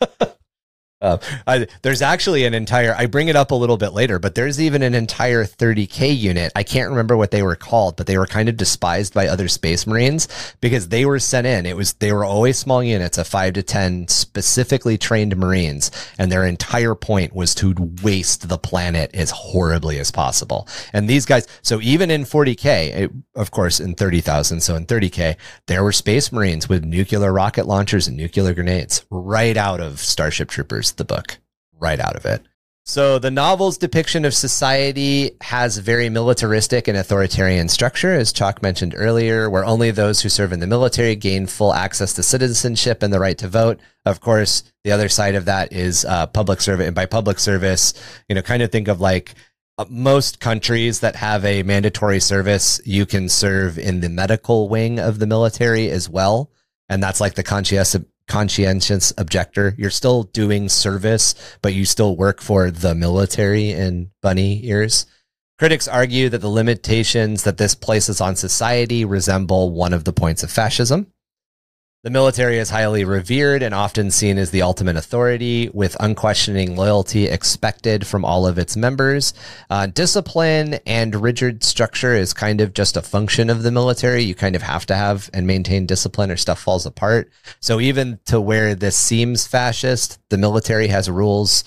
Uh, I, there's actually an entire, I bring it up a little bit later, but there's even an entire thirty K unit. I can't remember what they were called, but they were kind of despised by other Space Marines because they were sent in. It was, they were always small units of five to ten specifically trained Marines. And their entire point was to waste the planet as horribly as possible. And these guys, so even in forty K, it, of course, in thirty thousand, so in thirty K, there were Space Marines with nuclear rocket launchers and nuclear grenades right out of Starship Troopers, the book, right out of it. So the novel's depiction of society has very militaristic and authoritarian structure, as Chalk mentioned earlier, where only those who serve in the military gain full access to citizenship and the right to vote. Of course, the other side of that is uh, public service. And by public service, you know, kind of think of like uh, most countries that have a mandatory service, you can serve in the medical wing of the military as well. And that's like the conscientious conscientious objector. You're still doing service, but you still work for the military in bunny ears. Critics argue that the limitations that this places on society resemble one of the points of fascism. The military is highly revered and often seen as the ultimate authority, with unquestioning loyalty expected from all of its members. Uh, discipline and rigid structure is kind of just a function of the military. You kind of have to have and maintain discipline or stuff falls apart. So even to where this seems fascist, the military has rules.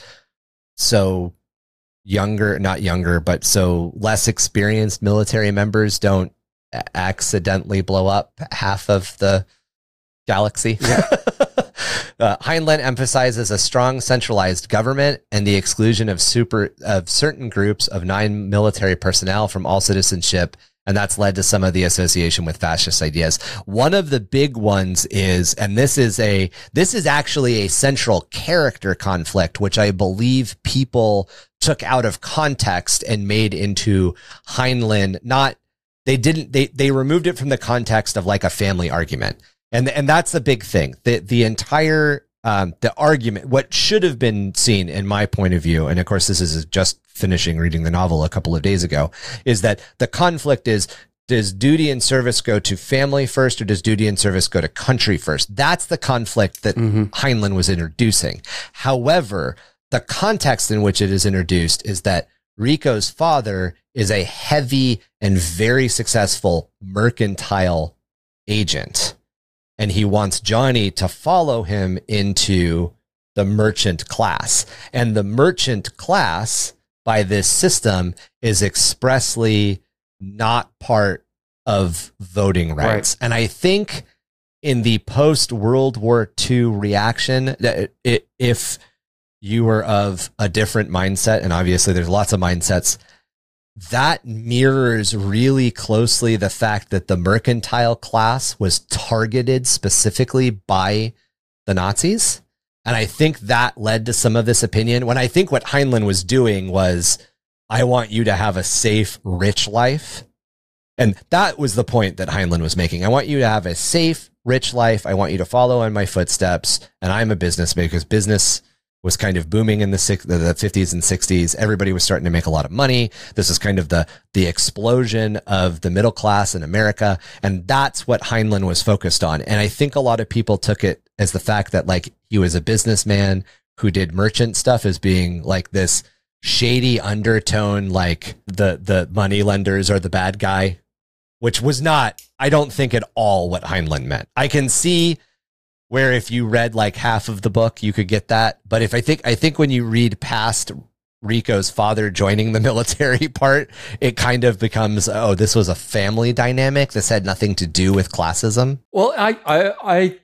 So younger, not younger, but so less experienced military members don't accidentally blow up half of the galaxy. Yeah. uh, Heinlein emphasizes a strong centralized government and the exclusion of super of certain groups of non-military personnel from all citizenship, and that's led to some of the association with fascist ideas. One of the big ones is, and this is a this is actually a central character conflict, which I believe people took out of context and made into Heinlein. Not they didn't they they removed it from the context of like a family argument. And and that's the big thing. The the entire um, the argument, what should have been seen in my point of view, and of course this is just finishing reading the novel a couple of days ago, is that the conflict is, does duty and service go to family first, or does duty and service go to country first? That's the conflict that mm-hmm. Heinlein was introducing. However, the context in which it is introduced is that Rico's father is a heavy and very successful mercantile agent. And he wants Johnny to follow him into the merchant class. And the merchant class, by this system, is expressly not part of voting rights. Right. And I think in the post-World War Two reaction, that it, if you were of a different mindset, and obviously there's lots of mindsets, that mirrors really closely the fact that the mercantile class was targeted specifically by the Nazis. And I think that led to some of this opinion, when I think what Heinlein was doing was, I want you to have a safe, rich life. And that was the point that Heinlein was making. I want you to have a safe, rich life. I want you to follow in my footsteps. And I'm a businessman, because business was kind of booming in the six, the fifties and sixties. Everybody was starting to make a lot of money. This is kind of the, the explosion of the middle class in America. And that's what Heinlein was focused on. And I think a lot of people took it as the fact that like he was a businessman who did merchant stuff as being like this shady undertone, like the, the money lenders are the bad guy, which was not, I don't think at all what Heinlein meant. I can see where if you read like half of the book, you could get that. But if I think, I think when you read past Rico's father joining the military part, it kind of becomes, oh, this was a family dynamic. This had nothing to do with classism. Well, I, I, I,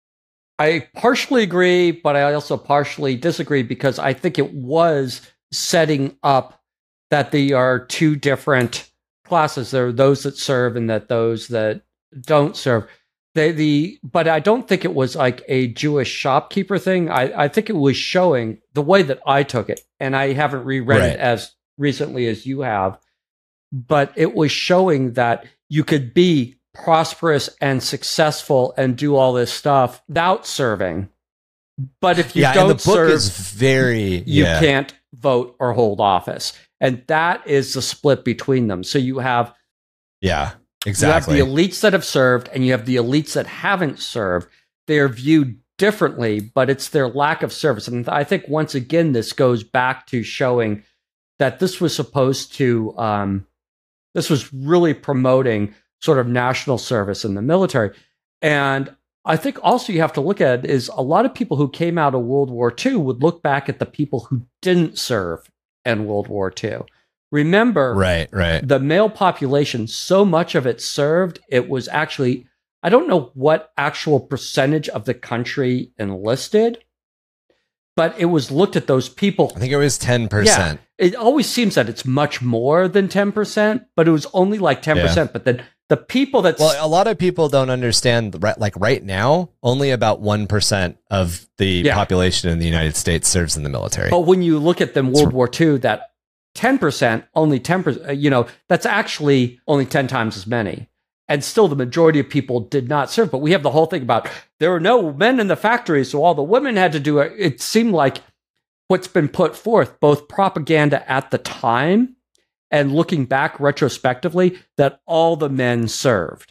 I partially agree, but I also partially disagree, because I think it was setting up that they are two different classes. There are those that serve and that those that don't serve. They, the but I don't think it was like a Jewish shopkeeper thing. I, I think it was showing the way that I took it, and I haven't reread Right. it as recently as you have, but it was showing that you could be prosperous and successful and do all this stuff without serving. But if you yeah, don't and the book serve, is very you yeah. can't vote or hold office. And that is the split between them. So you have Yeah, exactly. You have the elites that have served, and you have the elites that haven't served. They are viewed differently, but it's their lack of service. And I think, once again, this goes back to showing that this was supposed to, um, this was really promoting sort of national service in the military. And I think also you have to look at it is a lot of people who came out of World War Two would look back at the people who didn't serve in World War Two. Remember, right, right. the male population, so much of it served, it was actually, I don't know what actual percentage of the country enlisted, but it was looked at those people. I think it was ten percent. Yeah, it always seems that it's much more than ten percent, but it was only like ten percent. Yeah. But then the people that... Well, a lot of people don't understand, like right now, only about one percent of the yeah. population in the United States serves in the military. But when you look at them, World War Two, that ten percent, only ten percent, you know, that's actually only ten times as many. And still the majority of people did not serve. But we have the whole thing about there were no men in the factories, so all the women had to do it. It seemed like what's been put forth, both propaganda at the time and looking back retrospectively, that all the men served.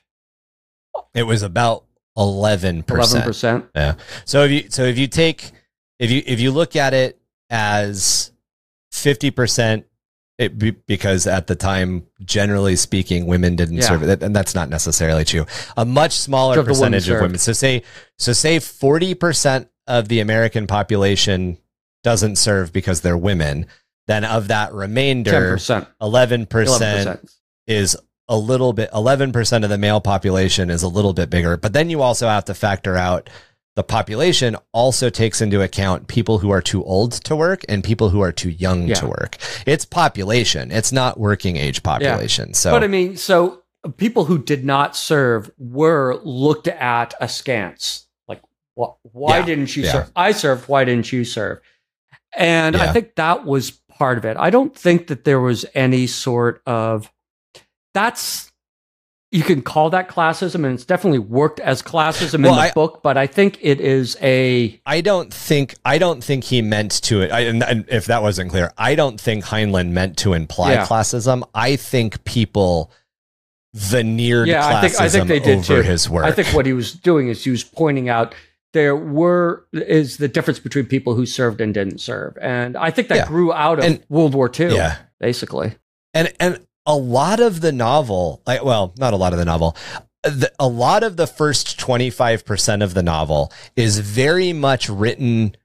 It was about eleven percent. eleven percent. Yeah. So if you so if you take if you if you look at it as fifty percent, it be, because at the time, generally speaking, women didn't Yeah. serve it, and that's not necessarily true. A much smaller Sure, the women percentage of served. women. So say so say forty percent of the American population doesn't serve because they're women. Then of that remainder, ten percent. eleven percent eleven percent. is a little bit, eleven percent of the male population is a little bit bigger. But then you also have to factor out the population also takes into account people who are too old to work and people who are too young Yeah. to work. It's population. It's not working age population. So, But I mean, so people who did not serve were looked at askance. Like, wh- why Yeah, didn't you yeah. serve? I served. Why didn't you serve? And I Yeah. think that was part of it. I don't think that there was any sort of that's you can call that classism, and it's definitely worked as classism Well, in the I- book. But I think it is a I don't think I don't think he meant to it. I, and, and if that wasn't clear, I don't think Heinlein meant to imply Yeah. classism. I think people veneered yeah. classism I think I think they did over too. his work. I think what he was doing is he was pointing out there were is the difference between people who served and didn't serve, and I think that Yeah. grew out of And- World War Two. Yeah. Basically. and and a lot of the novel, like, well, not a lot of the novel. The, a lot of the first twenty-five percent of the novel is very much written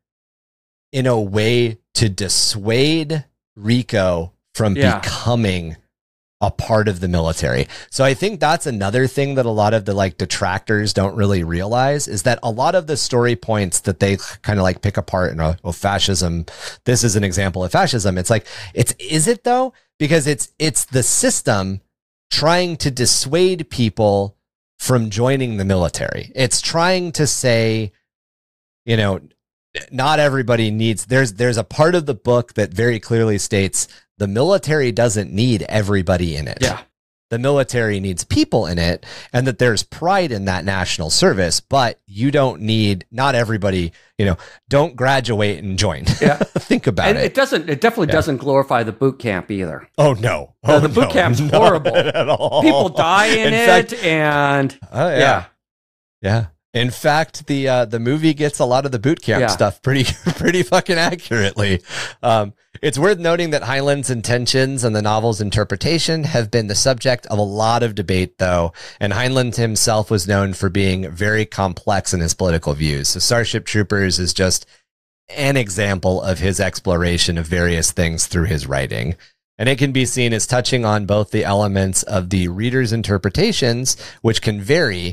in a way to dissuade Rico from Yeah. becoming a part of the military. So I think that's another thing that a lot of the like detractors don't really realize is that a lot of the story points that they kind of like pick apart and oh, well, fascism, this is an example of fascism. It's like, it's, is it though? Because it's, it's the system trying to dissuade people from joining the military. It's trying to say, you know, not everybody needs, there's, there's a part of the book that very clearly states the military doesn't need everybody in it. Yeah. The military needs people in it, and that there's pride in that national service, but you don't need, not everybody, you know, don't graduate and join. Yeah. Think about And it. it doesn't. It definitely Yeah. doesn't glorify the boot camp either. Oh, no. Uh, Oh, the boot no. camp's Not horrible. at all. People die in, In it, fact- and Oh, yeah. yeah. Yeah. In fact, the uh, the movie gets a lot of the boot camp Yeah. stuff pretty pretty fucking accurately. Um, it's worth noting that Heinlein's intentions and the novel's interpretation have been the subject of a lot of debate, though, and Heinlein himself was known for being very complex in his political views. So Starship Troopers is just an example of his exploration of various things through his writing. And it can be seen as touching on both the elements of the reader's interpretations, which can vary,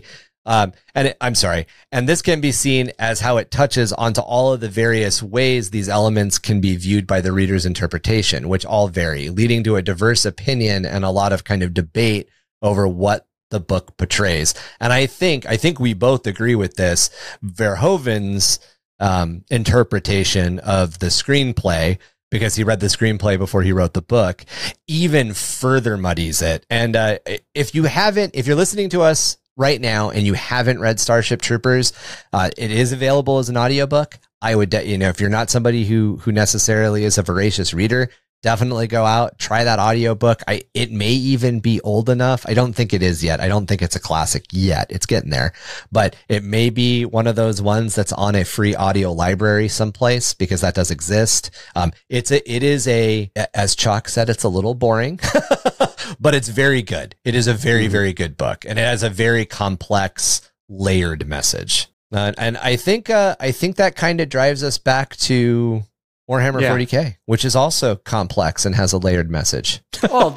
Um, and it, I'm sorry. And this can be seen as how it touches onto all of the various ways these elements can be viewed by the reader's interpretation, which all vary, leading to a diverse opinion and a lot of kind of debate over what the book portrays. And I think, I think we both agree with this. Verhoeven's um, interpretation of the screenplay, because he read the screenplay before he wrote the book, even further muddies it. And uh, if you haven't, if you're listening to us right now and you haven't read Starship Troopers, uh, it is available as an audiobook. I would, de- you know, if you're not somebody who who necessarily is a voracious reader, definitely go out, try that audiobook. I, it may even be old enough. I don't think it is yet. I don't think it's a classic yet. It's getting there, but it may be one of those ones that's on a free audio library someplace, because that does exist. Um, it's a, it is a, as Chuck said, it's a little boring, but it's very good. It is a very, very good book, and it has a very complex, layered message. Uh, and I think, uh, I think that kind of drives us back to Warhammer yeah. forty K, which is also complex and has a layered message. Well,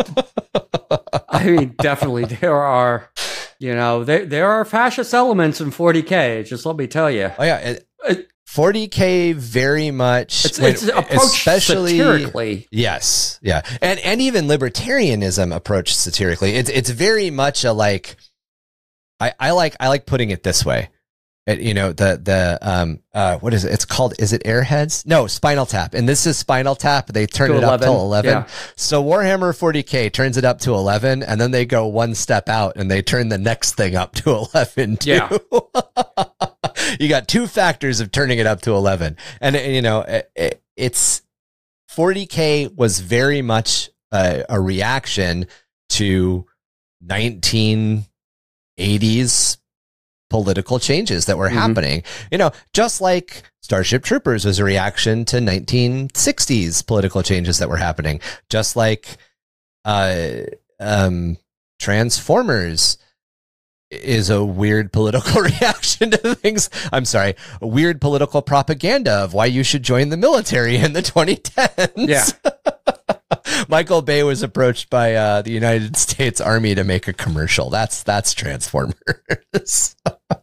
I mean, definitely there are, you know, there there are fascist elements in forty K. Just let me tell you. Oh yeah, it, it, forty K very much, it's, it's when, approached especially satirically. Yes, yeah, and and even libertarianism approached satirically. It's it's very much a like. I I like I like putting it this way. It, you know, the, the, um, uh, what is it? It's called, is it Airheads? No, Spinal Tap. And this is Spinal Tap. They turn to it up till eleven. Yeah. So Warhammer forty K turns it up to eleven, and then they go one step out and they turn the next thing up to eleven too. Yeah. You got two factors of turning it up to eleven. And, you know, it, it, it's forty K was very much a, a reaction to nineteen eighties political changes that were mm-hmm. happening, you know, just like Starship Troopers was a reaction to nineteen sixties political changes that were happening, just like uh, um, Transformers is a weird political reaction to things. I'm sorry, a weird political propaganda of why you should join the military in the twenty tens. Yeah. Michael Bay was approached by uh, the United States Army to make a commercial. That's that's Transformers.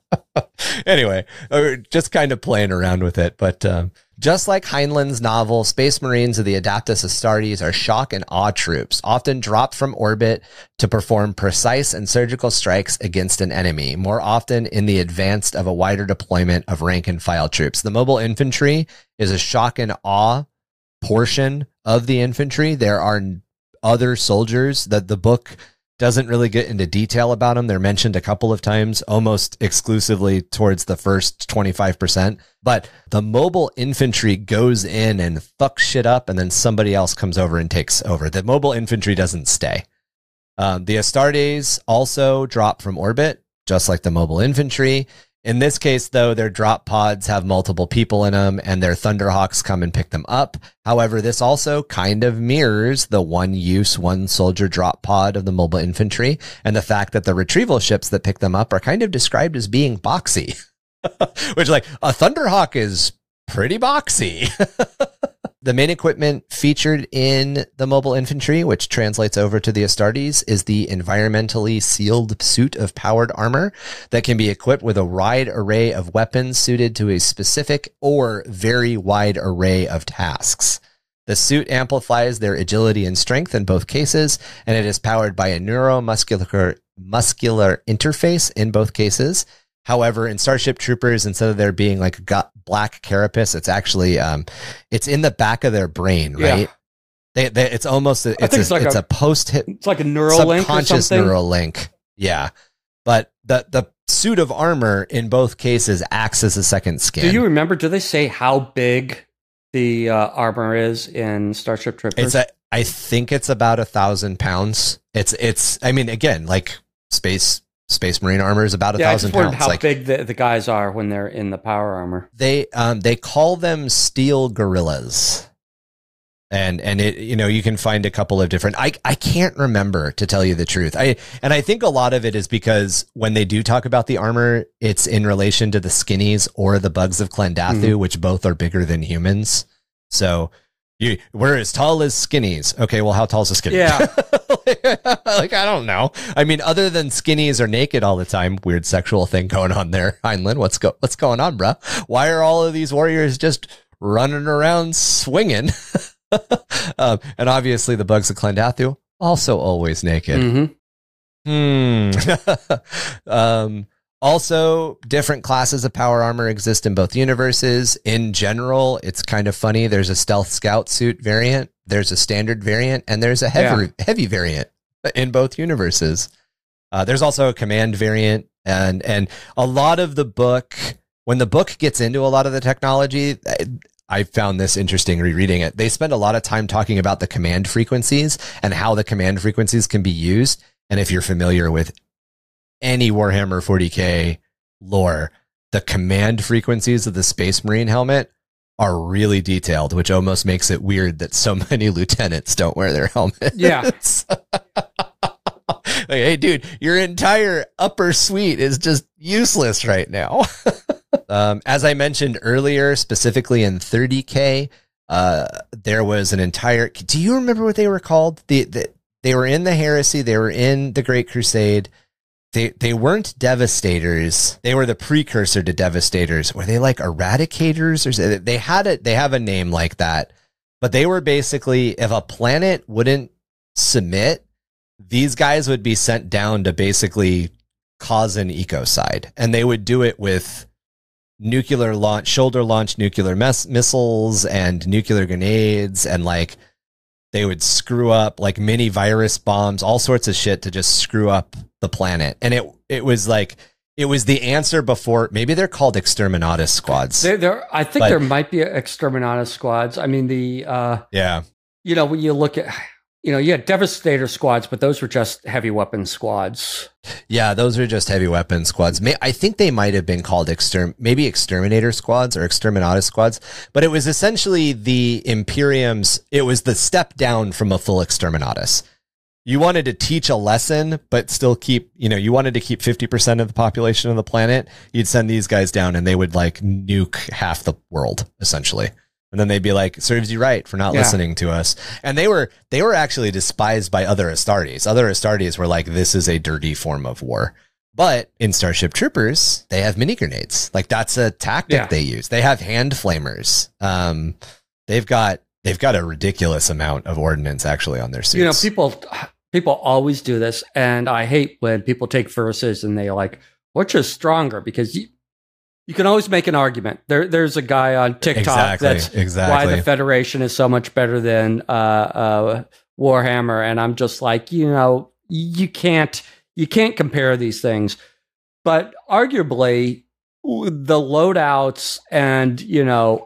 Anyway, just kind of playing around with it. But um, just like Heinlein's novel, Space Marines of the Adeptus Astartes are shock and awe troops, often dropped from orbit to perform precise and surgical strikes against an enemy, more often in the advance of a wider deployment of rank and file troops. The mobile infantry is a shock and awe portion of the infantry. There are other soldiers that the book doesn't really get into detail about them. They're mentioned a couple of times, almost exclusively towards the first twenty-five percent. But the mobile infantry goes in and fucks shit up, and then somebody else comes over and takes over. The mobile infantry doesn't stay. Um, the Astartes also drop from orbit, just like the mobile infantry. In this case, though, their drop pods have multiple people in them, and their Thunderhawks come and pick them up. However, this also kind of mirrors the one-use, one-soldier drop pod of the mobile infantry, and the fact that the retrieval ships that pick them up are kind of described as being boxy. Which, like, a Thunderhawk is pretty boxy. The main equipment featured in the mobile infantry, which translates over to the Astartes, is the environmentally sealed suit of powered armor that can be equipped with a wide array of weapons suited to a specific or very wide array of tasks. The suit amplifies their agility and strength in both cases, and it is powered by a neuromuscular muscular interface in both cases. However, in Starship Troopers, instead of there being like a black carapace, it's actually um, it's in the back of their brain, right? Yeah. They, they, it's almost a, it's, a, it's, like it's a, a post hit. It's like a neural link, subconscious neural link. Yeah, but the the suit of armor in both cases acts as a second skin. Do you remember? Do they say how big the uh, armor is in Starship Troopers? It's a. I think it's about a thousand pounds. It's it's. I mean, again, like space. Space Marine armor is about a yeah, thousand pounds. How like, big the, the guys are when they're in the power armor? They um they call them steel gorillas, and and it you know you can find a couple of different. I I can't remember, to tell you the truth. I and I think a lot of it is because when they do talk about the armor, it's in relation to the Skinnies or the Bugs of Clendathu, mm-hmm. which both are bigger than humans. So You, we're as tall as skinnies. Okay, well, how tall is a skinny? Yeah. Like, I don't know. I mean, other than skinnies are naked all the time, weird sexual thing going on there. Heinlein, what's go what's going on, bro? Why are all of these warriors just running around swinging? um, and obviously, the bugs of Clendathu also always naked. Mm-hmm. Hmm. um. Also, different classes of power armor exist in both universes. In general, it's kind of funny. There's a stealth scout suit variant, there's a standard variant, and there's a heavy yeah. heavy variant in both universes. Uh, there's also a command variant, and and a lot of the book, when the book gets into a lot of the technology, I, I found this interesting rereading it. They spend a lot of time talking about the command frequencies and how the command frequencies can be used. And if you're familiar with any Warhammer forty K lore, the command frequencies of the Space Marine helmet are really detailed, which almost makes it weird that so many lieutenants don't wear their helmets. Yeah. Like, hey, dude, your entire upper suite is just useless right now. um, as I mentioned earlier, specifically in thirty K, uh, there was an entire... Do you remember what they were called? The, the, they were in the Heresy. They were in the Great Crusade. They they weren't Devastators. They were the precursor to Devastators. Were they like Eradicators? Or they had it. They have a name like that. But they were basically, if a planet wouldn't submit, these guys would be sent down to basically cause an ecocide, and they would do it with nuclear launch, shoulder launch nuclear mes- missiles and nuclear grenades, and like they would screw up like mini virus bombs, all sorts of shit to just screw up the planet. And it it was like it was the answer before. Maybe they're called Exterminatus squads. There, there I think but, there might be Exterminatus squads. I mean, the uh, yeah, you know, when you look at, you know, you had Devastator squads, but those were just heavy weapon squads. Yeah, those are just heavy weapon squads. May, I think they might have been called exterm, maybe Exterminator squads or Exterminatus squads, but it was essentially the Imperium's, it was the step down from a full Exterminatus. You wanted to teach a lesson, but still keep, you know, you wanted to keep fifty percent of the population of the planet. You'd send these guys down and they would like nuke half the world, essentially. And then they'd be like, serves you right for not yeah. listening to us. And they were they were actually despised by other Astartes. Other Astartes were like, this is a dirty form of war. But in Starship Troopers, they have mini grenades. Like that's a tactic yeah. they use. They have hand flamers. Um, they've got they've got a ridiculous amount of ordnance actually on their suits. You know, people people always do this, and I hate when people take verses and they like, which is stronger? Because you, You can always make an argument. There, there's a guy on TikTok exactly, that's exactly. why the Federation is so much better than uh, uh, Warhammer, and I'm just like, you know, you can't, you can't compare these things. But arguably, the loadouts and you know,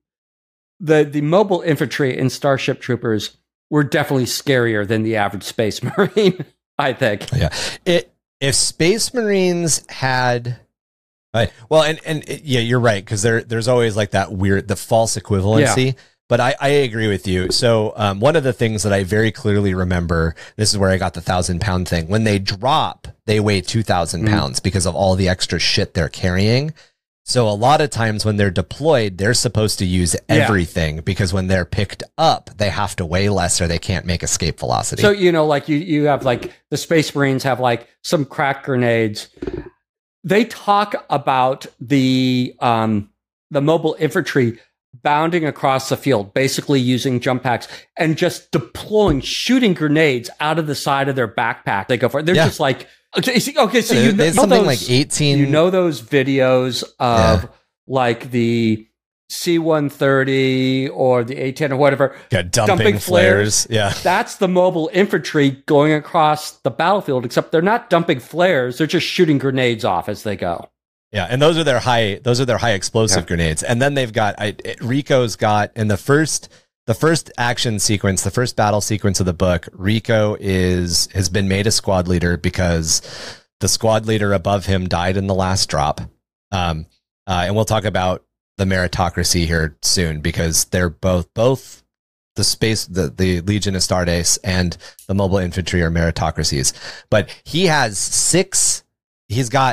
the the mobile infantry in Starship Troopers were definitely scarier than the average Space Marine. I think. Yeah. It if Space Marines had. Right. Well, and, and yeah, you're right. Cause there, there's always like that weird, the false equivalency, yeah. but I, I agree with you. So, um, one of the things that I very clearly remember, this is where I got the thousand pound thing. When they drop, they weigh two thousand mm. pounds because of all the extra shit they're carrying. So a lot of times when they're deployed, they're supposed to use everything yeah. because when they're picked up, they have to weigh less or they can't make escape velocity. So, you know, like you, you have like the Space Marines have like some crack grenades. They talk about the um, the mobile infantry bounding across the field, basically using jump packs and just deploying, shooting grenades out of the side of their backpack. They go for it. They're yeah. just like, okay, see, okay, so you know something those, like eighteen. You know those videos of yeah. like the C one thirty or the A ten or whatever, yeah, dumping, dumping flares. flares. Yeah, that's the mobile infantry going across the battlefield. Except they're not dumping flares; they're just shooting grenades off as they go. Yeah, and those are their high. Those are their high explosive yeah. grenades. And then they've got I, it, Rico's got in the first the first action sequence, the first battle sequence of the book. Rico is has been made a squad leader because the squad leader above him died in the last drop. Um, uh, and we'll talk about the meritocracy here soon because they're both both the space the, the Legion Astartes and the mobile infantry are meritocracies. But he has six he's got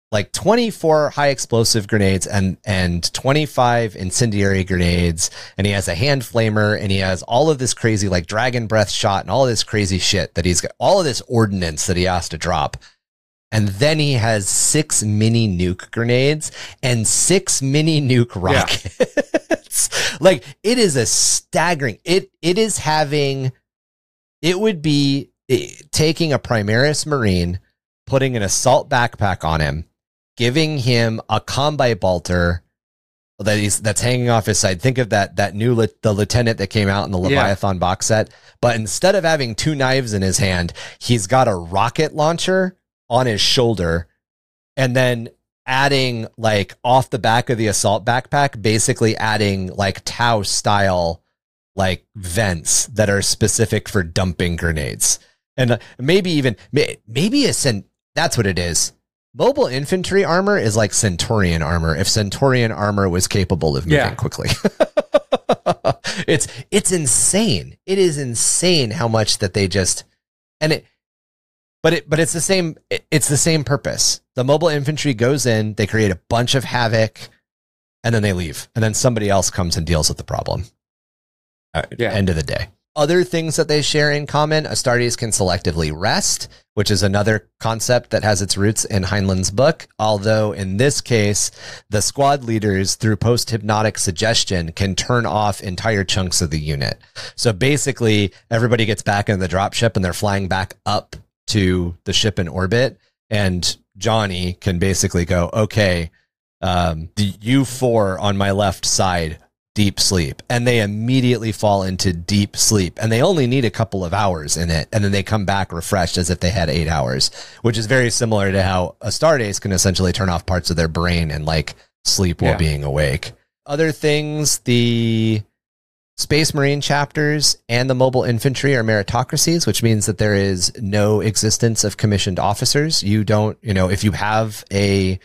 like twenty-four high explosive grenades and, and twenty-five incendiary grenades. And he has a hand flamer and he has all of this crazy like dragon breath shot and all this crazy shit that he's got, all of this ordnance that he has to drop. And then he has six mini nuke grenades and six mini nuke rockets. Yeah. Like it is a staggering, it, it is having, it would be it, taking a Primaris Marine, putting an assault backpack on him, giving him a combi bolter that he's that's hanging off his side. Think of that that new li- the lieutenant that came out in the Leviathan yeah. box set. But instead of having two knives in his hand, he's got a rocket launcher on his shoulder, and then adding like off the back of the assault backpack, basically adding like Tau style like vents that are specific for dumping grenades, and maybe even maybe it's an that's what it is. Mobile infantry armor is like Centurion armor if Centurion armor was capable of moving yeah. quickly. it's it's insane. It is insane how much that they just and it but it but it's the same it, it's the same purpose. The mobile infantry goes in, they create a bunch of havoc, and then they leave. And then somebody else comes and deals with the problem. Uh, yeah. End of the day. Other things that they share in common, Astartes can selectively rest, which is another concept that has its roots in Heinlein's book. Although in this case, the squad leaders, through post-hypnotic suggestion, can turn off entire chunks of the unit. So basically, everybody gets back in the dropship and they're flying back up to the ship in orbit. And Johnny can basically go, okay, um, the U four on my left side, deep sleep, and they immediately fall into deep sleep, and they only need a couple of hours in it, and then they come back refreshed as if they had eight hours, which is very similar to how Astartes can essentially turn off parts of their brain and like sleep while yeah. being awake. Other things, the Space Marine chapters and the mobile infantry are meritocracies, which means that there is no existence of commissioned officers. You don't, you know, if you have a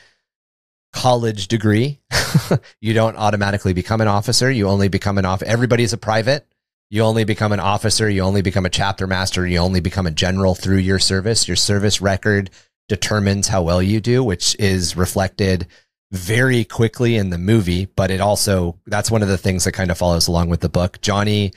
college degree, you don't automatically become an officer. You only become an off. Everybody's a private. You only become an officer. You only become a chapter master. You only become a general through your service. Your service record determines how well you do, which is reflected very quickly in the movie. But it also, that's one of the things that kind of follows along with the book. Johnny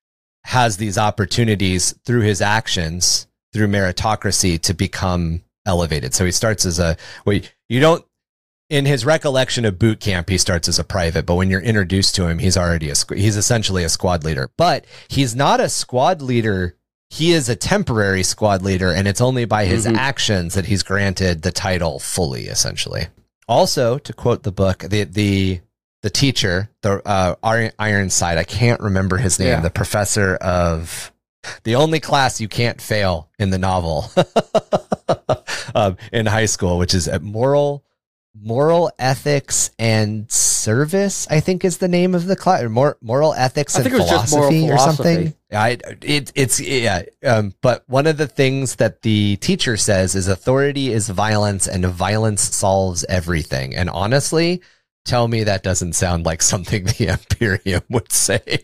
has these opportunities through his actions, through meritocracy, to become elevated. So he starts as a, well, you don't, in his recollection of boot camp, he starts as a private, but when you're introduced to him, he's already a, he's essentially a squad leader, but he's not a squad leader. He is a temporary squad leader, and it's only by his mm-hmm. actions that he's granted the title fully, essentially. Also, to quote the book, the, the, the teacher, the uh, Ironside, I can't remember his name, yeah. the professor of the only class you can't fail in the novel um, in high school, which is at moral, Moral Ethics and Service, I think is the name of the class. Mor- moral Ethics and Philosophy or something. I, it, it's, yeah. Um, but one of the things that the teacher says is authority is violence and violence solves everything. And honestly, tell me that doesn't sound like something the Imperium would say.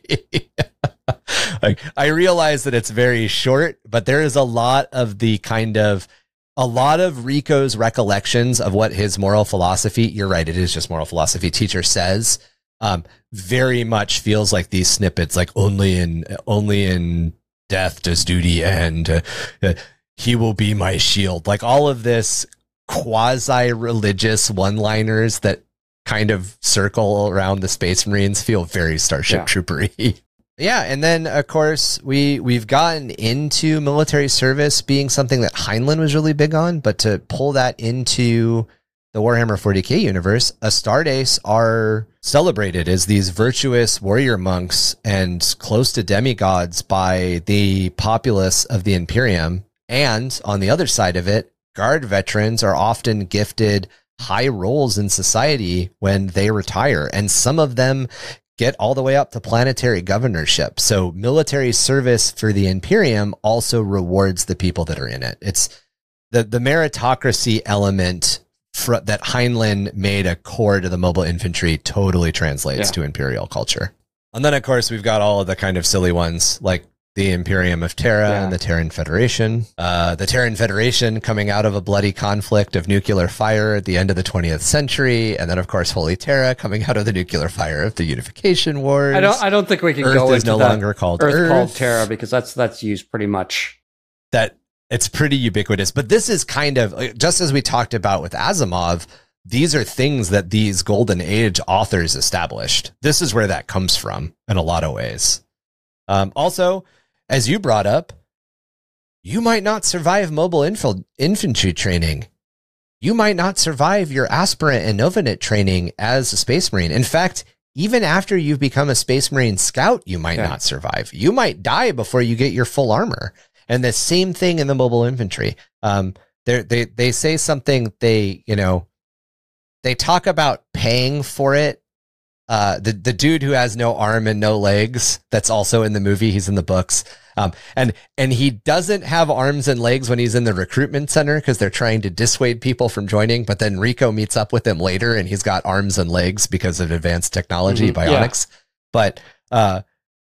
Like, I realize that it's very short, but there is a lot of the kind of A lot of Rico's recollections of what his moral philosophy, you're right, it is just moral philosophy, teacher says, um, very much feels like these snippets, like only in only in death does duty end, uh, uh, he will be my shield. Like all of this quasi-religious one-liners that kind of circle around the Space Marines feel very Starship yeah. Troopery. Yeah, and then of course we we've gotten into military service being something that Heinlein was really big on, but to pull that into the Warhammer forty K universe, Astartes are celebrated as these virtuous warrior monks and close to demigods by the populace of the Imperium. And on the other side of it, Guard veterans are often gifted high roles in society when they retire, and some of them get all the way up to planetary governorship. So military service for the Imperium also rewards the people that are in it. It's the, the meritocracy element fr- that Heinlein made a core to the mobile infantry totally translates yeah. to Imperial culture. And then, of course, we've got all of the kind of silly ones like the Imperium of Terra Yeah. and the Terran Federation. Uh, the Terran Federation coming out of a bloody conflict of nuclear fire at the end of the twentieth century, and then of course Holy Terra coming out of the nuclear fire of the Unification Wars. I don't. I don't think we can Earth go is into no the longer called Earth, Earth. called Terra because that's that's used pretty much. That it's pretty ubiquitous, but this is kind of just as we talked about with Asimov. These are things that these Golden Age authors established. This is where that comes from in a lot of ways. Um, also, as you brought up, you might not survive mobile inf- infantry training. You might not survive your aspirant and Novanet training as a Space Marine. In fact, even after you've become a Space Marine scout, you might Yeah. not survive. You might die before you get your full armor. And the same thing in the mobile infantry. Um, they they they say something. They you know, they talk about paying for it. Uh, the the dude who has no arm and no legs, that's also in the movie. He's in the books. Um, and and he doesn't have arms and legs when he's in the recruitment center because they're trying to dissuade people from joining. But then Rico meets up with him later, and he's got arms and legs because of advanced technology, Mhm, bionics. But uh,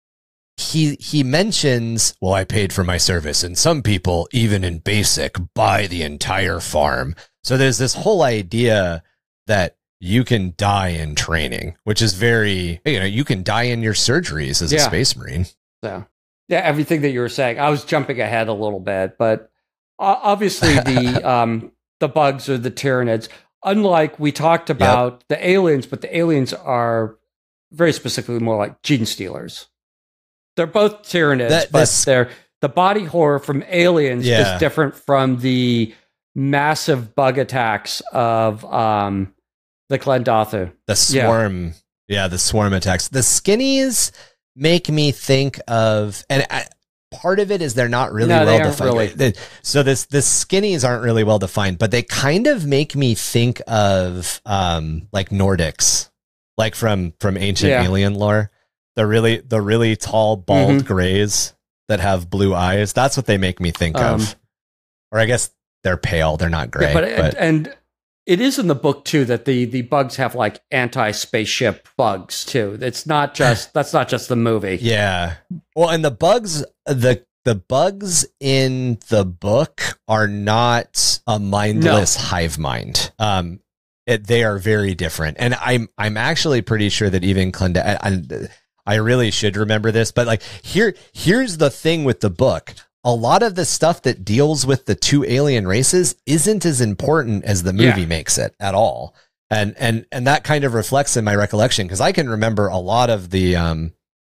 he he mentions, well, I paid for my service, and some people, even in basic, buy the entire farm. So there's this whole idea that you can die in training, which is very, you know, you can die in your surgeries as a Yeah. Space Marine. So, yeah, everything that you were saying, I was jumping ahead a little bit, but uh, obviously the um, the bugs or the Tyranids, unlike we talked about the aliens, but the aliens are very specifically more like gene stealers. They're both Tyranids, That- but this- they're the body horror from aliens Yeah. is different from the massive bug attacks of um, the Klendathu. The swarm, yeah. the swarm attacks. The skinnies make me think of, and I, part of it is they're not really No, they well aren't defined. really. They- So this the skinnies aren't really well defined, but they kind of make me think of um, like Nordics, like from from ancient Yeah. alien lore. The really the really tall bald Mhm. grays that have blue eyes. That's what they make me think Um, of. Or I guess they're pale. They're not gray. Yeah, but, but and it is in the book too that the the bugs have like anti spaceship bugs too. It's not just that's not just the movie. yeah. Well, and the bugs, the the bugs in the book are not a mindless hive mind. Um, it, they are very different, and I'm I'm actually pretty sure that even Clenda, I, I really should remember this, but like here here's the thing with the book. A lot of the stuff that deals with the two alien races isn't as important as the movie Yeah. makes it at all. And, and, and that kind of reflects in my recollection. Cause I can remember a lot of the, um,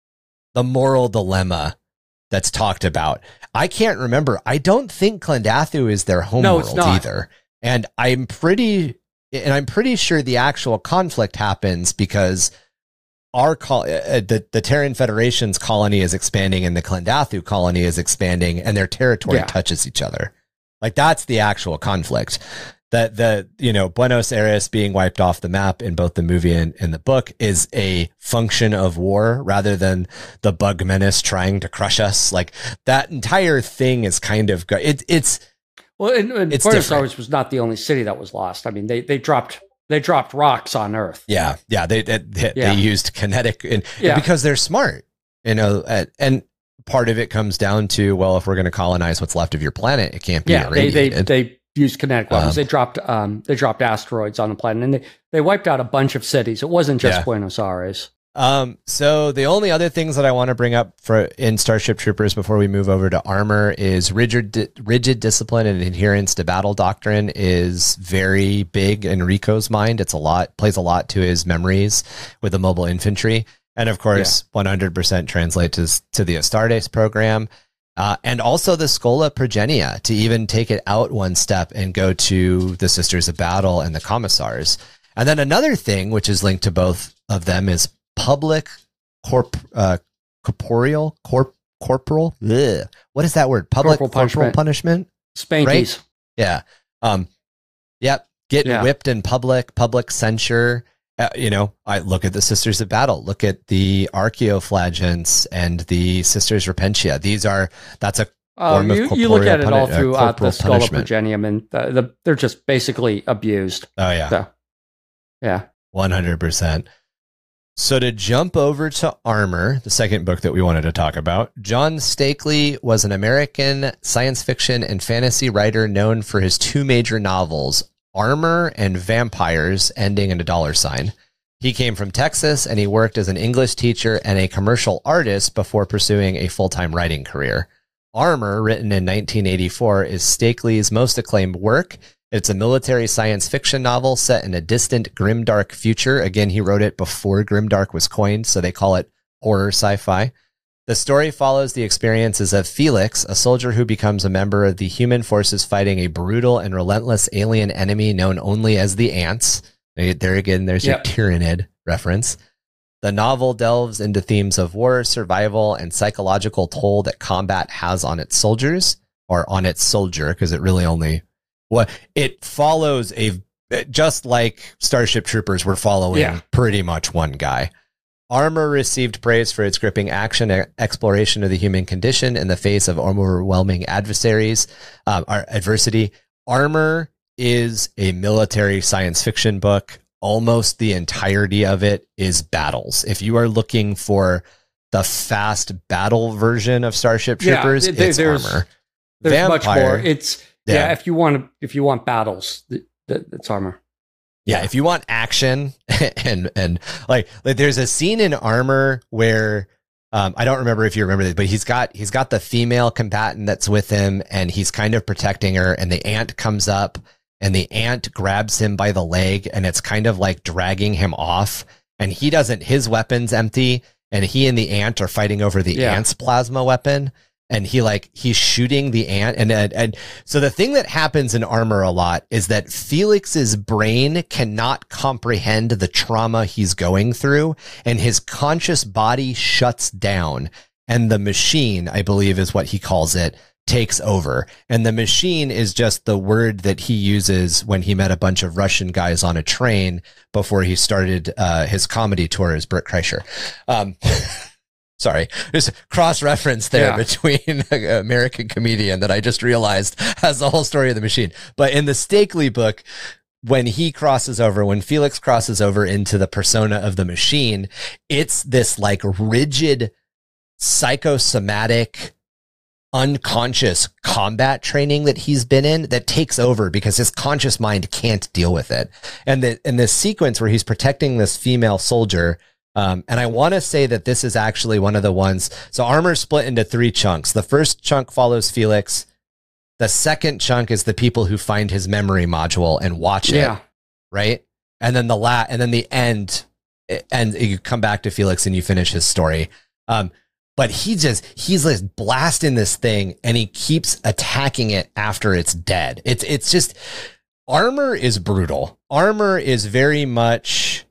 the moral dilemma that's talked about. I can't remember. I don't think Klendathu is their home No, world it's not. either. And I'm pretty, and I'm pretty sure the actual conflict happens because our col- uh, the, the Terran Federation's colony is expanding and the Klendathu colony is expanding and their territory Yeah. touches each other. Like that's the actual conflict. That the, you know, Buenos Aires being wiped off the map in both the movie and in the book is a function of war rather than the bug menace trying to crush us. Like that entire thing is kind of, go- it, it's, Well, and, and It's Buenos different. Aires was not the only city that was lost. I mean, they they dropped they dropped rocks on Earth. yeah, yeah, they, they, they, Yeah. they used kinetic and, Yeah. and because they're smart, you know, and, and part of it comes down to, well, if we're going to colonize what's left of your planet, it can't be Yeah, they they irradiated. they used kinetic weapons. Um, they dropped um they dropped asteroids on the planet, and they they wiped out a bunch of cities. It wasn't just Yeah. Buenos Aires. Um, so the only other things that I want to bring up for in Starship Troopers before we move over to armor is rigid, rigid discipline and adherence to battle doctrine is very big in Rico's mind. It's a lot, plays a lot to his memories with the mobile infantry. And of course, one hundred percent translates to, to the Astartes program. Uh, and also the Schola Progenia to even take it out one step and go to the Sisters of Battle and the Commissars. And then another thing, which is linked to both of them, is public corp uh corporeal corp corporal Ugh. What is that word? Public Corporal corporal punishment. punishment. Spankies. Right? Yeah. Um yep, getting Yeah. whipped in public, public censure. Uh, you know, I look at the Sisters of Battle, look at the Archaeoflagents and the Sisters Repentia. These are that's a Oh, form of you, you look corporeal at it all puni- uh, throughout the corporal Schola punishment. Progenium, and the, the, they're just basically abused. oh yeah. So, yeah. one hundred percent. So to jump over to Armor, the second book that we wanted to talk about, John Stakely was an American science fiction and fantasy writer known for his two major novels, Armor and Vampires, ending in a dollar sign. He came from Texas, and he worked as an English teacher and a commercial artist before pursuing a full-time writing career. Armor, written in nineteen eighty-four, is Stakely's most acclaimed work. It's a military science fiction novel set in a distant, grimdark future. Again, he wrote it before grimdark was coined, so they call it horror sci-fi. The story follows the experiences of Felix, a soldier who becomes a member of the human forces fighting a brutal and relentless alien enemy known only as the Ants. There again, there's Yep. your Tyranid reference. The novel delves into themes of war, survival, and psychological toll that combat has on its soldiers, or on its soldier, because it really only... Well, it follows a, just like Starship Troopers, we're following Yeah. pretty much one guy. Armor received praise for its gripping action and exploration of the human condition in the face of overwhelming adversaries, um, or adversity. Armor is a military science fiction book. Almost the entirety of it is battles. If you are looking for the fast battle version of Starship Yeah, Troopers, there- it's there's- Armor. There's much Vampire- more. It's yeah. Yeah. If you want to, if you want battles, th- th- it's Armor. Yeah, if you want action and and like, like there's a scene in Armor where um, I don't remember if you remember this, but he's got he's got the female combatant that's with him, and he's kind of protecting her, and the ant comes up, and the ant grabs him by the leg, and it's kind of like dragging him off, and he doesn't. His weapon's empty, and he and the ant are fighting over the Yeah. ant's plasma weapon. And he like, he's shooting the ant. And, and, and so the thing that happens in Armor a lot is that Felix's brain cannot comprehend the trauma he's going through, and his conscious body shuts down. And the machine, I believe is what he calls it, takes over. And the machine is just the word that he uses when he met a bunch of Russian guys on a train before he started uh, his comedy tour as Bert Kreischer. Um, Sorry, there's a cross reference there Yeah. between an American comedian that I just realized has the whole story of the machine. But in the Stakely book, when he crosses over, when Felix crosses over into the persona of the machine, it's this like rigid, psychosomatic, unconscious combat training that he's been in that takes over because his conscious mind can't deal with it. And the, in this sequence where he's protecting this female soldier, Um, and I want to say that this is actually one of the ones. So Armor split into three chunks. The first chunk follows Felix. The second chunk is the people who find his memory module and watch Yeah. it. Right. And then the la and then the end, and you come back to Felix and you finish his story. Um, but he just, he's like blasting this thing, and he keeps attacking it after it's dead. It's, it's just, Armor is brutal. Armor is very much,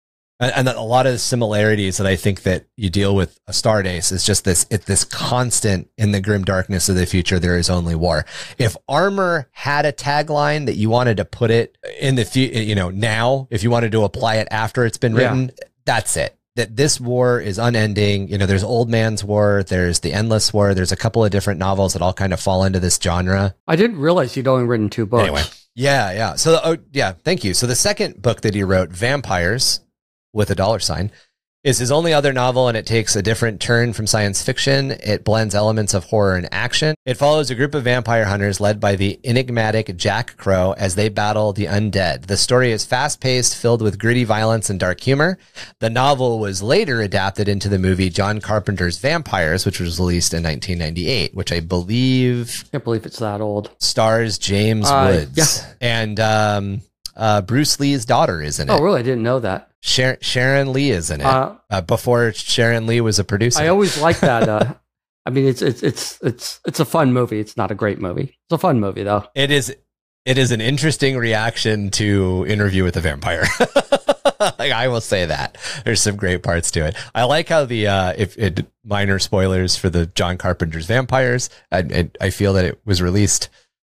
and a lot of the similarities that I think that you deal with a Stardust is just this, it's this constant in the grim darkness of the future, there is only war. If Armor had a tagline that you wanted to put it in the, fu- you know, now, if you wanted to apply it after it's been written, yeah. that's it. That this war is unending. You know, there's Old Man's War, there's the Endless War, there's a couple of different novels that all kind of fall into this genre. I didn't realize he'd only written two books. Anyway. Yeah, yeah. So, oh, yeah, thank you. So the second book that he wrote, Vampires, with a dollar sign, is his only other novel, and it takes a different turn from science fiction. It blends elements of horror and action. It follows a group of vampire hunters led by the enigmatic Jack Crow as they battle the undead. The story is fast-paced, filled with gritty violence and dark humor. The novel was later adapted into the movie John Carpenter's Vampires, which was released in nineteen ninety-eight, which I believe... Can't believe it's that old. Stars James Uh, Woods. yeah. And um, uh, Bruce Lee's daughter is in it. Oh, really? I didn't know that. Sharon, Sharon Lee is in it. Uh, uh, before Sharon Lee was a producer. I always like that. Uh, I mean, it's it's it's it's it's a fun movie. It's not a great movie. It's a fun movie, though. It is. It is an interesting reaction to Interview with the Vampire. Like, I will say that there's some great parts to it. I like how the uh, if it minor spoilers for the John Carpenter's Vampires. I, I I feel that it was released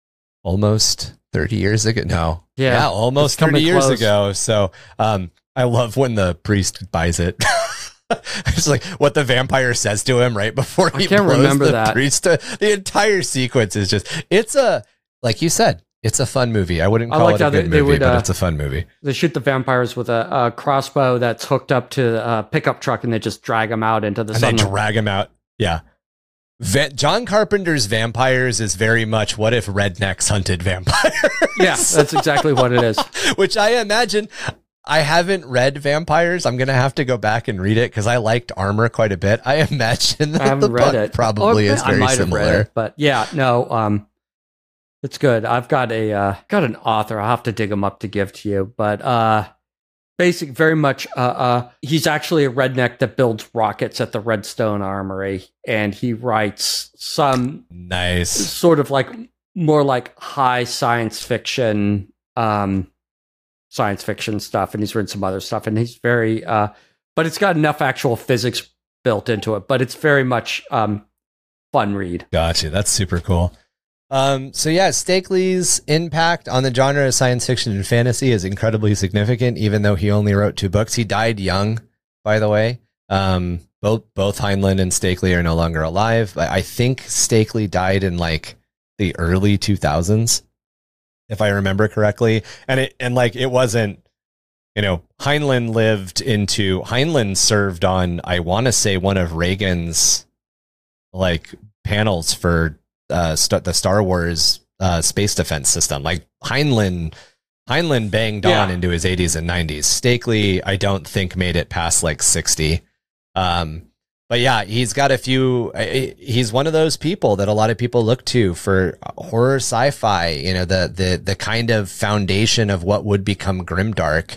almost thirty years ago. No, Yeah, yeah almost it's coming thirty years close. ago. So um, I love when the priest buys it. It's like what the vampire says to him right before he I can't blows remember the that. priest. To, the entire sequence is just, it's a, like you said, It's a fun movie. I wouldn't I call liked it a how they- good they movie, would, but uh, it's a fun movie. They shoot the vampires with a, a crossbow that's hooked up to a pickup truck, and they just drag them out into the And sun. they drag him out. Yeah. Va- John Carpenter's Vampires is very much what if rednecks hunted vampires. Yeah, that's exactly what it is. Which I imagine. I haven't read Vampires. I'm going to have to go back and read it because I liked Armor quite a bit. I imagine that I haven't the read book it. probably Or is I very might have similar. read it, but yeah, no, um, it's good. I've got a uh, got an author. I'll have to dig him up to give to you, but uh, basic, very much. Uh, uh, he's actually a redneck that builds rockets at the Redstone Armory, and he writes some Nice. sort of like more like high science fiction, um, science fiction stuff, and he's written some other stuff, and he's very, uh, but it's got enough actual physics built into it, but it's very much um, fun read. Gotcha. That's super cool. Um, so yeah, Stakely's impact on the genre of science fiction and fantasy is incredibly significant, even though he only wrote two books. He died young, by the way. Um, both, both Heinlein and Stakely are no longer alive. I I think Stakely died in like the early two thousands, if I remember correctly. And it, and like, it wasn't, you know, Heinlein lived into, Heinlein served on, I want to say one of Reagan's like panels for uh, st- the Star Wars uh, space defense system. Like Heinlein, Heinlein banged Yeah. on into his eighties and nineties. Stakely, I don't think made it past like sixty. Um, but yeah, he's got a few. uh, He's one of those people that a lot of people look to for horror, sci-fi. You know, the the the kind of foundation of what would become grimdark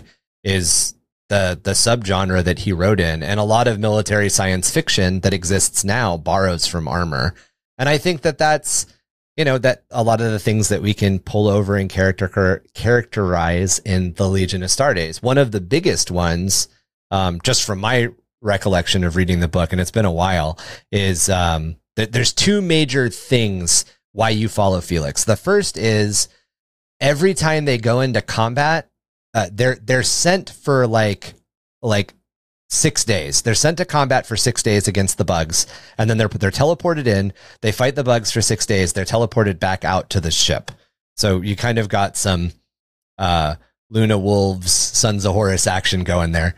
is the the subgenre that he wrote in, and a lot of military science fiction that exists now borrows from Armor. And I think that that's, you know, that a lot of the things that we can pull over and character characterize in the Legion of Astartes. One of the biggest ones, um, just from my recollection of reading the book, and it's been a while, is um, that there's two major things why you follow Felix. The first is every time they go into combat, uh, they're they're sent for like like six days. They're sent to combat for six days against the bugs, and then they're they're teleported in. They fight the bugs for six days. They're teleported back out to the ship. So you kind of got some uh, Luna Wolves, Sons of Horus action going there.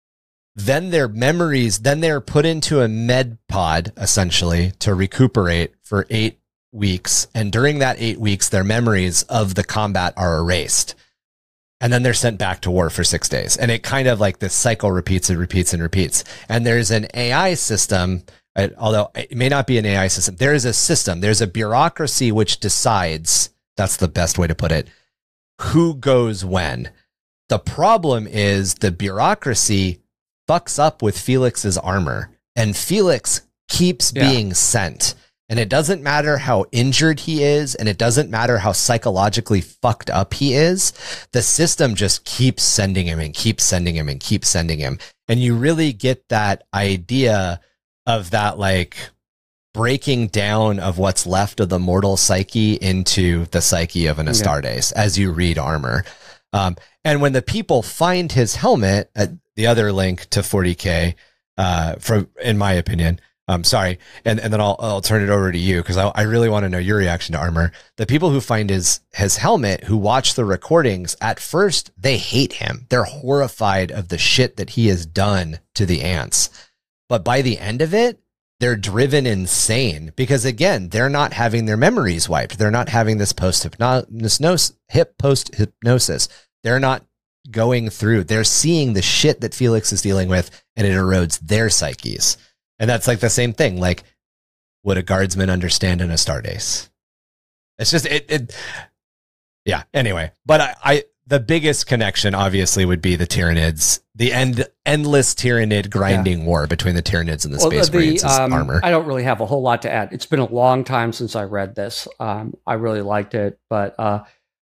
Then their memories, then they're put into a med pod essentially to recuperate for eight weeks, and during that eight weeks, their memories of the combat are erased. And then they're sent back to war for six days. And it kind of like this cycle repeats and repeats and repeats. And there's an A I system, uh, although it may not be an A I system. There is a system. There's a bureaucracy which decides, that's the best way to put it, who goes when. The problem is the bureaucracy fucks up with Felix's armor. And Felix keeps Yeah. being sent. And it doesn't matter how injured he is, and it doesn't matter how psychologically fucked up he is. The system just keeps sending him and keeps sending him and keeps sending him. And you really get that idea of that like breaking down of what's left of the mortal psyche into the psyche of an Astartes as you read Armor. Um, and when the people find his helmet, uh, the other link to forty K, uh, from, in my opinion, I'm um, sorry. And, and then I'll, I'll turn it over to you because I, I really want to know your reaction to Armor. The people who find his, his helmet, who watch the recordings, at first, they hate him. They're horrified of the shit that he has done to the ants. But by the end of it, they're driven insane because, again, they're not having their memories wiped. They're not having this post-hypnosis, hip post-hypnosis. They're not going through. They're seeing the shit that Felix is dealing with, and it erodes their psyches. And that's like the same thing. Like, would a guardsman understand an Astartes? It's just, it, it yeah, anyway. But I, I, the biggest connection, obviously, would be the Tyranids, the end, endless Tyranid grinding yeah. war between the Tyranids and the well, Space the, Marines um, Armor. I don't really have a whole lot to add. It's been a long time since I read this. Um, I really liked it. But uh,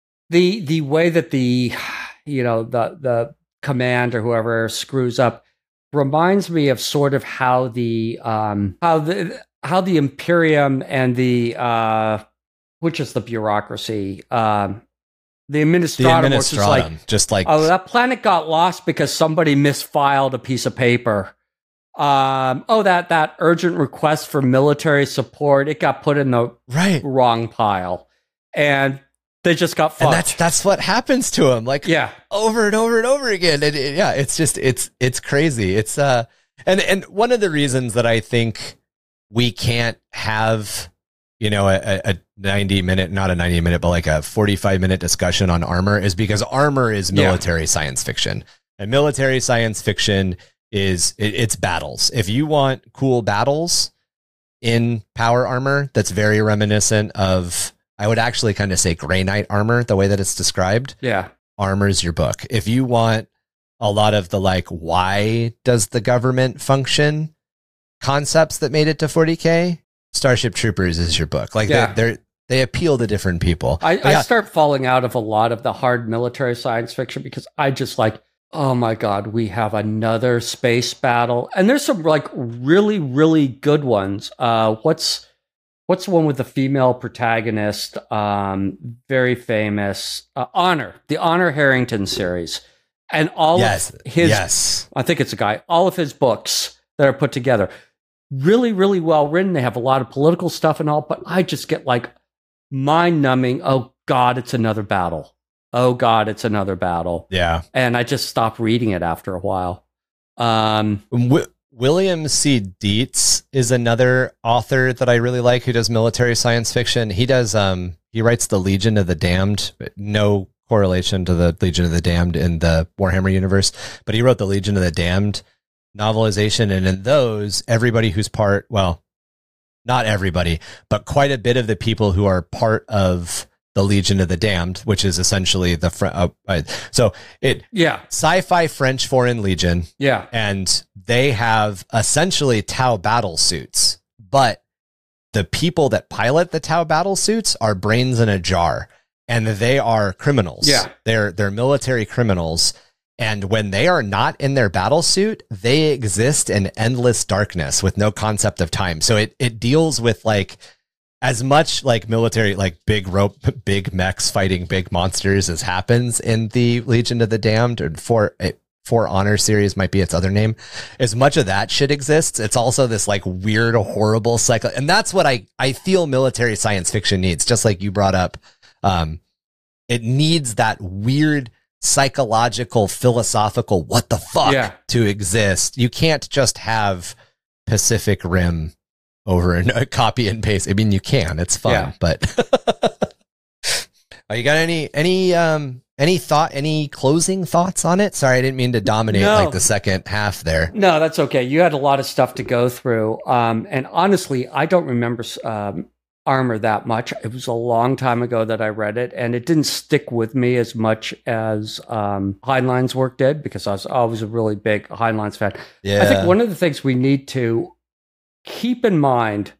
the the way that the, you know, the the command or whoever screws up reminds me of sort of how the um how the how the Imperium and the uh which is the bureaucracy um the administratum, the which is like just like oh that planet got lost because somebody misfiled a piece of paper. Um oh that that urgent request for military support, it got put in the right wrong pile. And They just got fucked. And that's that's what happens to them, like yeah. over and over and over again. And it, yeah, it's just it's it's crazy. It's uh, and and one of the reasons that I think we can't have, you know, a, a ninety minute, not a ninety minute, but like a forty-five minute discussion on armor is because armor is military yeah. science fiction, and military science fiction is it, it's battles. If you want cool battles in power armor, that's very reminiscent of, I would actually kind of say Grey Knight armor, the way that it's described. Yeah. Armor's your book. If you want a lot of the like, why does the government function concepts that made it to forty K, Starship Troopers is your book. Like yeah. they're, they're, they appeal to different people. I, yeah. I start falling out of a lot of the hard military science fiction because I just like, oh my God, we have another space battle. And there's some like really, really good ones. Uh, what's, what's the one with the female protagonist? Um, very famous, uh, Honor, the Honor Harrington series. And all yes. of his, yes. I think it's a guy, all of his books that are put together. Really, really well written. They have a lot of political stuff and all, but I just get like mind numbing. Oh God, it's another battle. Oh God, it's another battle. Yeah. And I just stopped reading it after a while. Um, w- William C. Dietz is another author that I really like who does military science fiction. He does, um, he writes the Legion of the Damned. No correlation to the Legion of the Damned in the Warhammer universe, but he wrote the Legion of the Damned novelization. And in those, everybody who's part, well, not everybody, but quite a bit of the people who are part of the Legion of the Damned, which is essentially the fr- uh, uh, so it yeah sci-fi French Foreign Legion, yeah, and they have essentially Tau battle suits, but the people that pilot the Tau battle suits are brains in a jar, and they are criminals. Yeah, they're they're military criminals, and when they are not in their battle suit, they exist in endless darkness with no concept of time. So it it deals with like, as much like military, like big rope, big mechs fighting big monsters as happens in the Legion of the Damned, or For, For Honor series might be its other name. As much of that shit exists, it's also this like weird, horrible cycle. And that's what I, I feel military science fiction needs, just like you brought up. Um, it needs that weird psychological, philosophical, what the fuck yeah. to exist. You can't just have Pacific Rim over and uh, copy and paste. I mean, you can, it's fun, yeah. but oh, you got any, any, um, any thought, any closing thoughts on it? Sorry, I didn't mean to dominate no. like the second half there. No, that's okay. You had a lot of stuff to go through. Um, and honestly, I don't remember, um, Armor that much. It was a long time ago that I read it, and it didn't stick with me as much as, um, Heinlein's work did, because I was always a really big Heinlein's fan. Yeah. I think one of the things we need to keep in mind,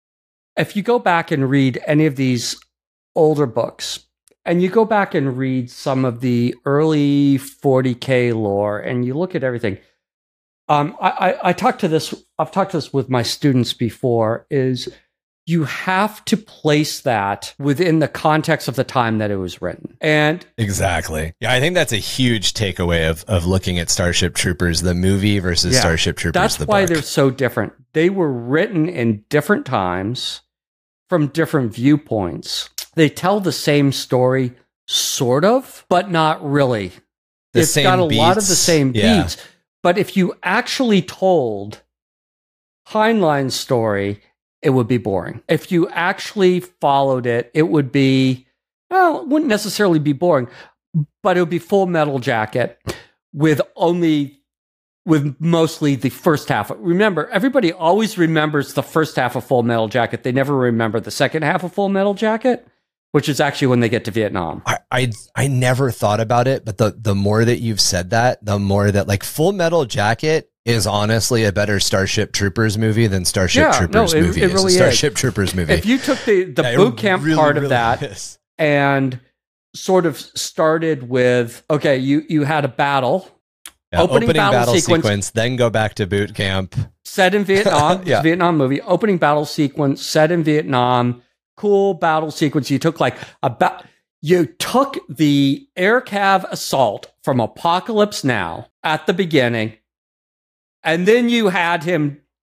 if you go back and read any of these older books, and you go back and read some of the early forty K lore, and you look at everything, um, I, I, I talked to this, I've talked to this with my students before, is you have to place that within the context of the time that it was written. And exactly. Yeah, I think that's a huge takeaway of, of looking at Starship Troopers, the movie versus yeah, Starship Troopers, that's the why book. They're so different. They were written in different times from different viewpoints. They tell the same story, sort of, but not really. The it's same got a beats. lot of the same yeah. beats. But if you actually told Heinlein's story, it would be boring. If you actually followed it, it would be, well, it wouldn't necessarily be boring, but it would be Full Metal Jacket with only, with mostly the first half. Remember, everybody always remembers the first half of Full Metal Jacket. They never remember the second half of Full Metal Jacket, which is actually when they get to Vietnam. I, I, I never thought about it, but the, the more that you've said that, the more that like Full Metal Jacket is honestly a better Starship Troopers movie than Starship yeah, Troopers no, it, movie it is really a Starship is. Troopers movie. If you took the, the yeah, boot camp really, part of really that is. and sort of started with, okay, you, you had a battle, yeah, opening, opening battle, battle sequence, sequence, then go back to boot camp. Set in Vietnam, yeah. Vietnam movie, opening battle sequence, set in Vietnam, cool battle sequence. You took like a ba- you took the air cav assault from Apocalypse Now at the beginning, and then you had him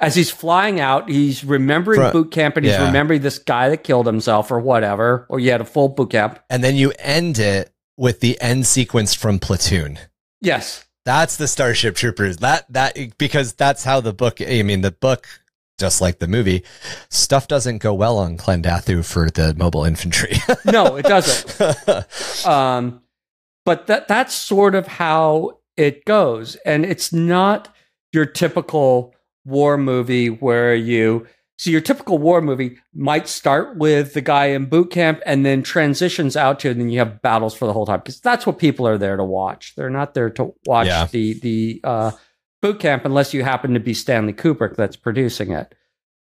as he's flying out, he's remembering From, boot camp and he's yeah. remembering this guy that killed himself or whatever, or you had a full boot camp. And then you end it with the end sequence from Platoon. Yes. That's the Starship Troopers. That, that, because that's how the book, I mean, the book, just like the movie, stuff doesn't go well on Clendathu for the mobile infantry. No, it doesn't. um, but that that's sort of how it goes. And it's not your typical war movie where you so your typical war movie might start with the guy in boot camp and then transitions out to, and then you have battles for the whole time, because that's what people are there to watch. They're not there to watch Yeah. the the uh, boot camp unless you happen to be Stanley Kubrick that's producing it.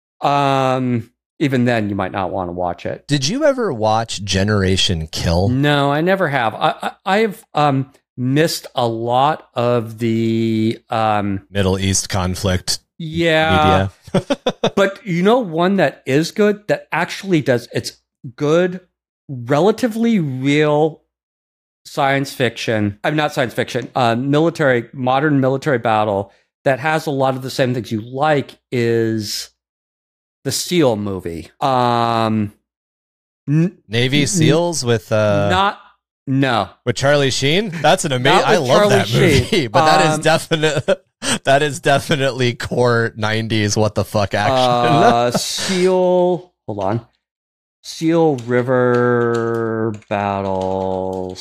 Um, even then, you might not want to watch it. Did you ever watch Generation Kill? No, I never have. I, I I've um missed a lot of the um Middle East conflict yeah media. But you know, one that is good, that actually does, it's good, relatively real science fiction. I'm not science fiction, uh, military, modern military battle that has a lot of the same things you like is the SEAL movie. Um, n- Navy SEALs with uh not, no. with Charlie Sheen. That's an amazing. Not I with love Charlie that movie, Sheen. but that is Um, definite. That is definitely core nineties. What the fuck action? Uh, Seal, hold on. Seal River battle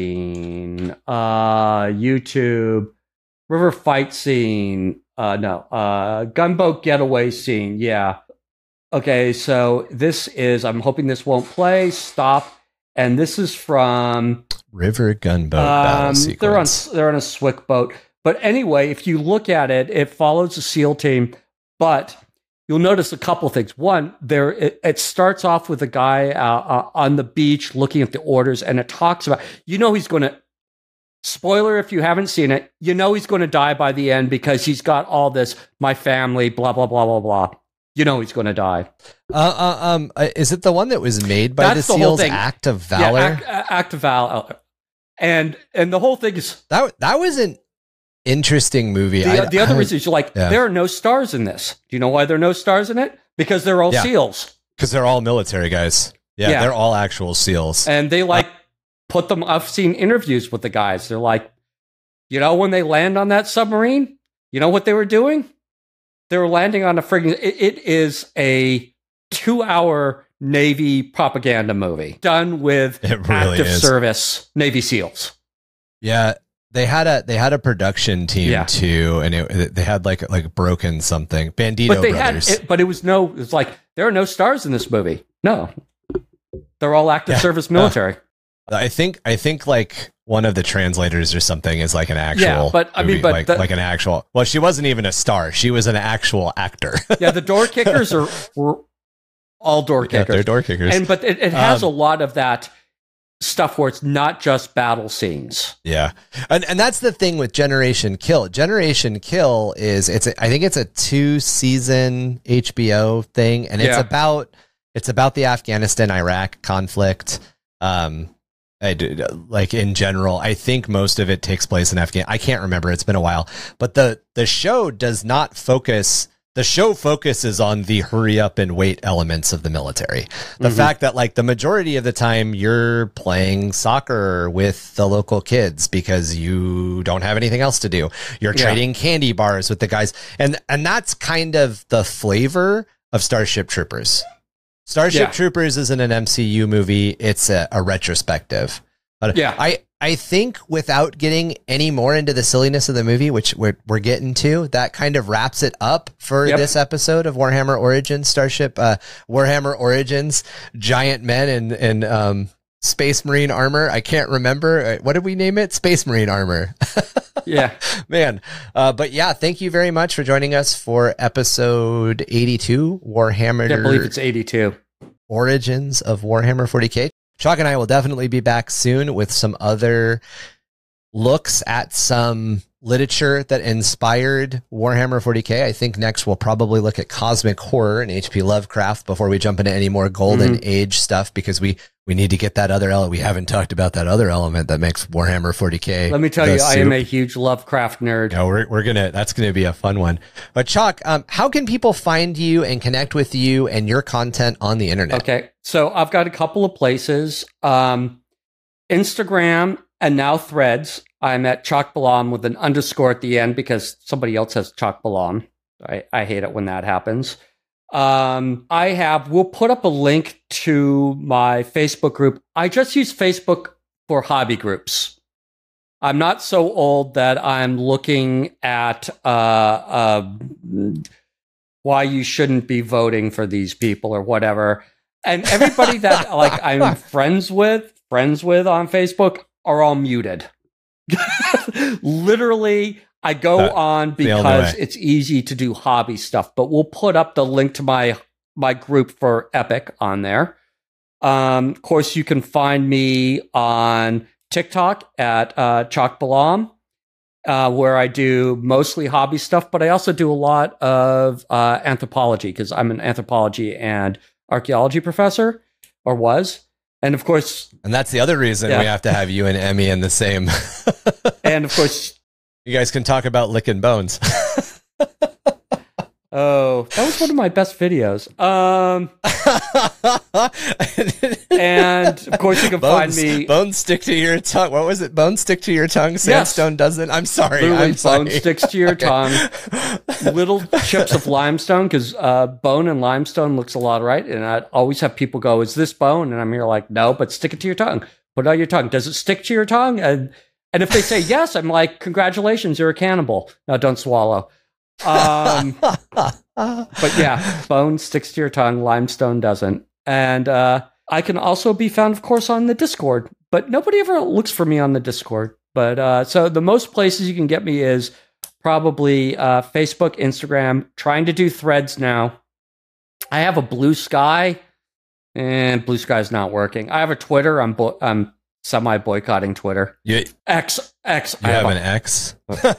scene. Uh, YouTube. River fight scene. Uh, no. Uh, gunboat getaway scene. Yeah. Okay, so this is, I'm hoping this won't play. Stop. And this is from River gunboat battle um, sequence. they're on they're on a Swick boat. But anyway, if you look at it, it follows the SEAL team, but you'll notice a couple things. One, there it, it starts off with a guy uh, uh, on the beach looking at the orders, and it talks about, you know, he's going to, spoiler if you haven't seen it, you know he's going to die by the end because he's got all this, my family, blah, blah, blah, blah, blah. You know he's going to die. Uh, uh, um, uh, is it the one that was made by That's the the whole SEALs? thing. Act of Valor. Yeah, act, act of Valor. And, and the whole thing is, that that was an interesting movie. The, I, the other I, reason is you're like, yeah. there are no stars in this. Do you know why there are no stars in it? Because they're all Yeah. SEALs. because they're all military guys. Yeah, Yeah. they're all actual SEALs. And they like put them, I've seen interviews with the guys. They're like, you know, when they land on that submarine, you know what they were doing? They were landing on a friggin', it, it is a two hour Navy propaganda movie done with It really active is. service Navy SEALs. Yeah, they had a they had a production team Yeah. too, and it, they had like like broken something. Bandito But they Brothers. had, it, but it was no, it was like, there are no stars in this movie. No. They're all active Yeah. service military. I think I think like one of the translators or something is like an actual. Yeah, but, I mean, movie, but like, the- like an actual. Well, she wasn't even a star. She was an actual actor. Yeah, the door kickers are were all door Yeah, kickers. they're door kickers. And but it, it has Um, a lot of that stuff where it's not just battle scenes. Yeah. And and that's the thing with Generation Kill. Generation Kill is it's a, I think it's a two season H B O thing, and it's Yeah. about it's about the Afghanistan Iraq conflict. Um I do, like in general, I think most of it takes place in Afghan. I can't remember. It's been a while, but the, the show does not focus. The show focuses on the hurry up and wait elements of the military. The Mhm. fact that like the majority of the time you're playing soccer with the local kids because you don't have anything else to do. You're Yeah. trading candy bars with the guys. And, and that's kind of the flavor of Starship Troopers. Starship Yeah. Troopers isn't an M C U movie. It's a, a retrospective. But Yeah. I, I think without getting any more into the silliness of the movie, which we're, we're getting to, that kind of wraps it up for Yep. this episode of Warhammer Origins, Starship, uh, Warhammer Origins, giant men in, in, um, Space Marine armor. I can't remember. Uh, What did we name it? Space Marine armor. Yeah. Man. Uh, but yeah, thank you very much for joining us for episode eighty-two, Warhammer Can't believe it's eighty-two. Origins of Warhammer forty K. Chalk and I will definitely be back soon with some other looks at some literature that inspired Warhammer forty K. I think next we'll probably look at cosmic horror and H P Lovecraft before we jump into any more Golden mm-hmm. Age stuff, because we we need to get that other element. We haven't talked about that other element that makes Warhammer forty K. Let me tell you, soup. I am a huge Lovecraft nerd. No, we're we're gonna that's gonna be a fun one. But Chalk, um, how can people find you and connect with you and your content on the internet? Okay, so I've got a couple of places. Um, Instagram and now Threads. I'm at Chalk Balam with an underscore at the end because somebody else has Chalk Balam. I, I hate it when that happens. Um, I have, we'll put up a link to my Facebook group. I just use Facebook for hobby groups. I'm not so old that I'm looking at uh, uh, why you shouldn't be voting for these people or whatever. And everybody that like I'm friends with, friends with on Facebook are all muted. Literally, I go that, on because it's easy to do hobby stuff, but we'll put up the link to my my group for Epic on there. Um, of course, you can find me on TikTok at uh, Chalk Balam, uh, where I do mostly hobby stuff, but I also do a lot of uh, anthropology because I'm an anthropology and archaeology professor, or was. And of course, and that's the other reason yeah. we have to have you and Emmy in the same. And of course, you guys can talk about licking bones. Oh, that was one of my best videos. Um, and of course, you can bones, find me. Bones stick to your tongue. What was it? Bones stick to your tongue. Sandstone yes. doesn't. I'm sorry. Literally, I'm sorry. Bone sticks to your okay. tongue. Little chips of limestone, because uh, bone and limestone looks a lot right. And I always have people go, "Is this bone?" And I'm here like, "No, but stick it to your tongue. Put it on your tongue. Does it stick to your tongue?" And and if they say yes, I'm like, "Congratulations, you're a cannibal." No, don't swallow. um but yeah, bone sticks to your tongue, limestone doesn't. And uh I can also be found, of course, on the Discord, but nobody ever looks for me on the Discord. But uh so the most places you can get me is probably uh Facebook, Instagram, trying to do Threads now. I have a Blue Sky, and Blue Sky is not working. I have a Twitter. I'm bo- I'm semi boycotting Twitter. You, X X. You I have, have an a, X.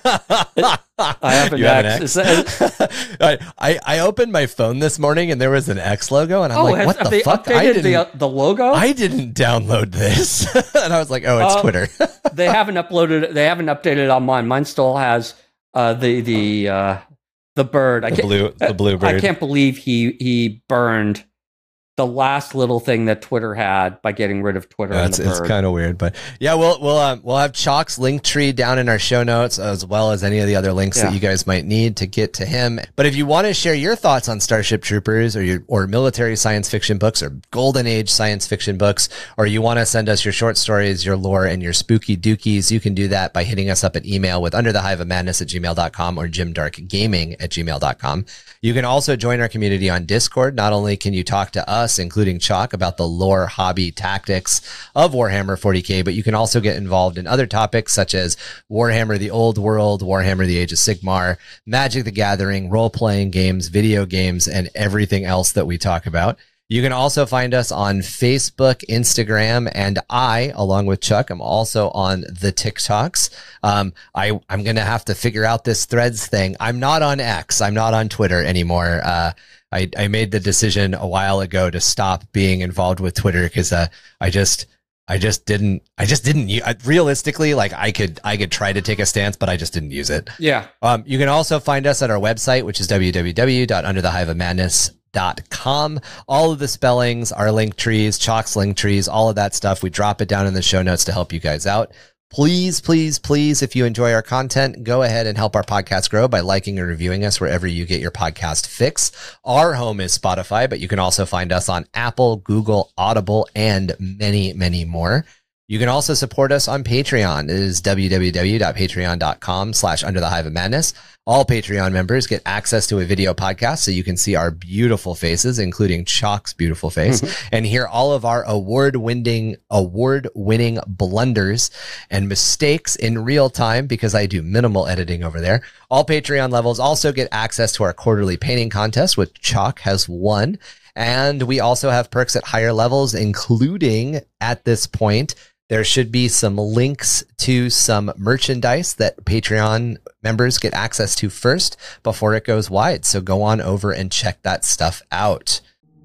I have an you X. Have an X? That, I I opened my phone this morning and there was an X logo, and I'm oh, like, "What has, the fuck?" I didn't. The, uh, the logo. I didn't download this, and I was like, "Oh, it's uh, Twitter." They haven't uploaded. They haven't updated it on mine. Mine still has uh, the the uh, the bird. I the can't, blue the blue bird. I can't believe he he burned the last little thing that Twitter had by getting rid of Twitter. Yeah, and it's the it's bird. kind of weird, but yeah, we'll we'll um, we'll have Chalk's link tree down in our show notes, as well as any of the other links yeah. that you guys might need to get to him. But if you want to share your thoughts on Starship Troopers, or your or military science fiction books, or Golden Age science fiction books, or you want to send us your short stories, your lore, and your spooky dookies, you can do that by hitting us up at email with under the hive of madness at gmail dot com or jimdarkgaming at gmail dot com. You can also join our community on Discord. Not only can you talk to us, including Chalk, about the lore, hobby, tactics of Warhammer forty K, but you can also get involved in other topics such as Warhammer the Old World, Warhammer the Age of Sigmar, Magic the Gathering, role-playing games, video games, and everything else that we talk about. You can also find us on Facebook, Instagram, and I, along with Chuck, I'm also on the TikToks. Um, I, I'm going to have to figure out this Threads thing. I'm not on X. I'm not on Twitter anymore. Uh, I, I made the decision a while ago to stop being involved with Twitter because uh, I just I just didn't I just didn't I, realistically like I could I could try to take a stance, but I just didn't use it. Yeah. Um, you can also find us at our website, which is w w w dot under the hive of madness dot com. All of the spellings, our link trees, Chalk's link trees, all of that stuff. We drop it down in the show notes to help you guys out. Please, please, please, if you enjoy our content, go ahead and help our podcast grow by liking and reviewing us wherever you get your podcast fix. Our home is Spotify, but you can also find us on Apple, Google, Audible, and many, many more. You can also support us on Patreon. It is w w w dot patreon dot com slash under the hive of madness. All Patreon members get access to a video podcast so you can see our beautiful faces, including Chalk's beautiful face, and hear all of our award-winning, award-winning blunders and mistakes in real time because I do minimal editing over there. All Patreon levels also get access to our quarterly painting contest, which Chalk has won. And we also have perks at higher levels, including, at this point, There should be some links to some merchandise that Patreon members get access to first before it goes wide. So go on over and check that stuff out.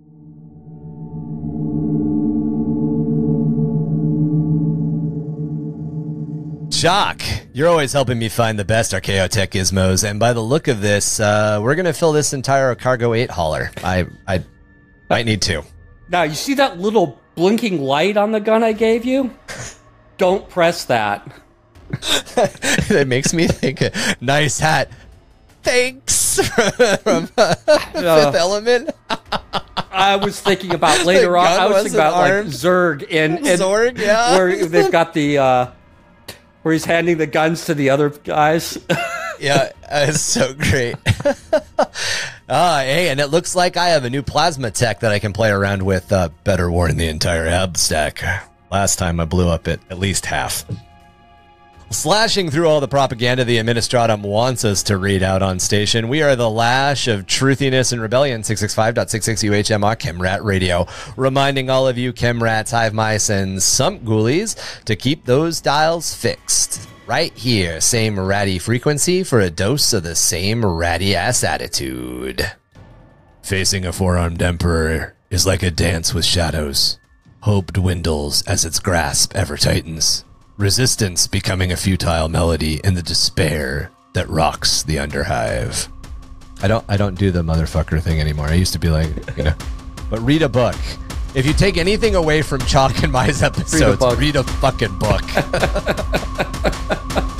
Jock, you're always helping me find the best Archaeotech gizmos, and by the look of this, uh, we're going to fill this entire Cargo eight hauler. I, I might need to. Now, you see that little blinking light on the gun I gave you? Don't press that. It makes me think, nice hat. Thanks from uh, Fifth uh, Element. I was thinking about later on, I was thinking about armed. like Zurg in, in Zorg, yeah. where they've got the... Uh, where he's handing the guns to the other guys. Yeah, it's so great. Ah, hey, and it looks like I have a new plasma tech that I can play around with. Uh, better warn the entire ab stack. Last time I blew up it at least half. Slashing through all the propaganda the Administratum wants us to read out on station, we are the lash of truthiness and rebellion, six sixty-five point six six U H M R Chemrat Radio, reminding all of you chemrats, hive mice, and sump ghoulies to keep those dials fixed. Right here, same ratty frequency for a dose of the same ratty-ass attitude. Facing a four-armed emperor is like a dance with shadows. Hope dwindles as its grasp ever tightens. Resistance becoming a futile melody in the despair that rocks the underhive. I don't I don't do the motherfucker thing anymore. I used to be like, you know, but read a book. If you take anything away from Chalk and Mai's episodes, read a, read a fucking book.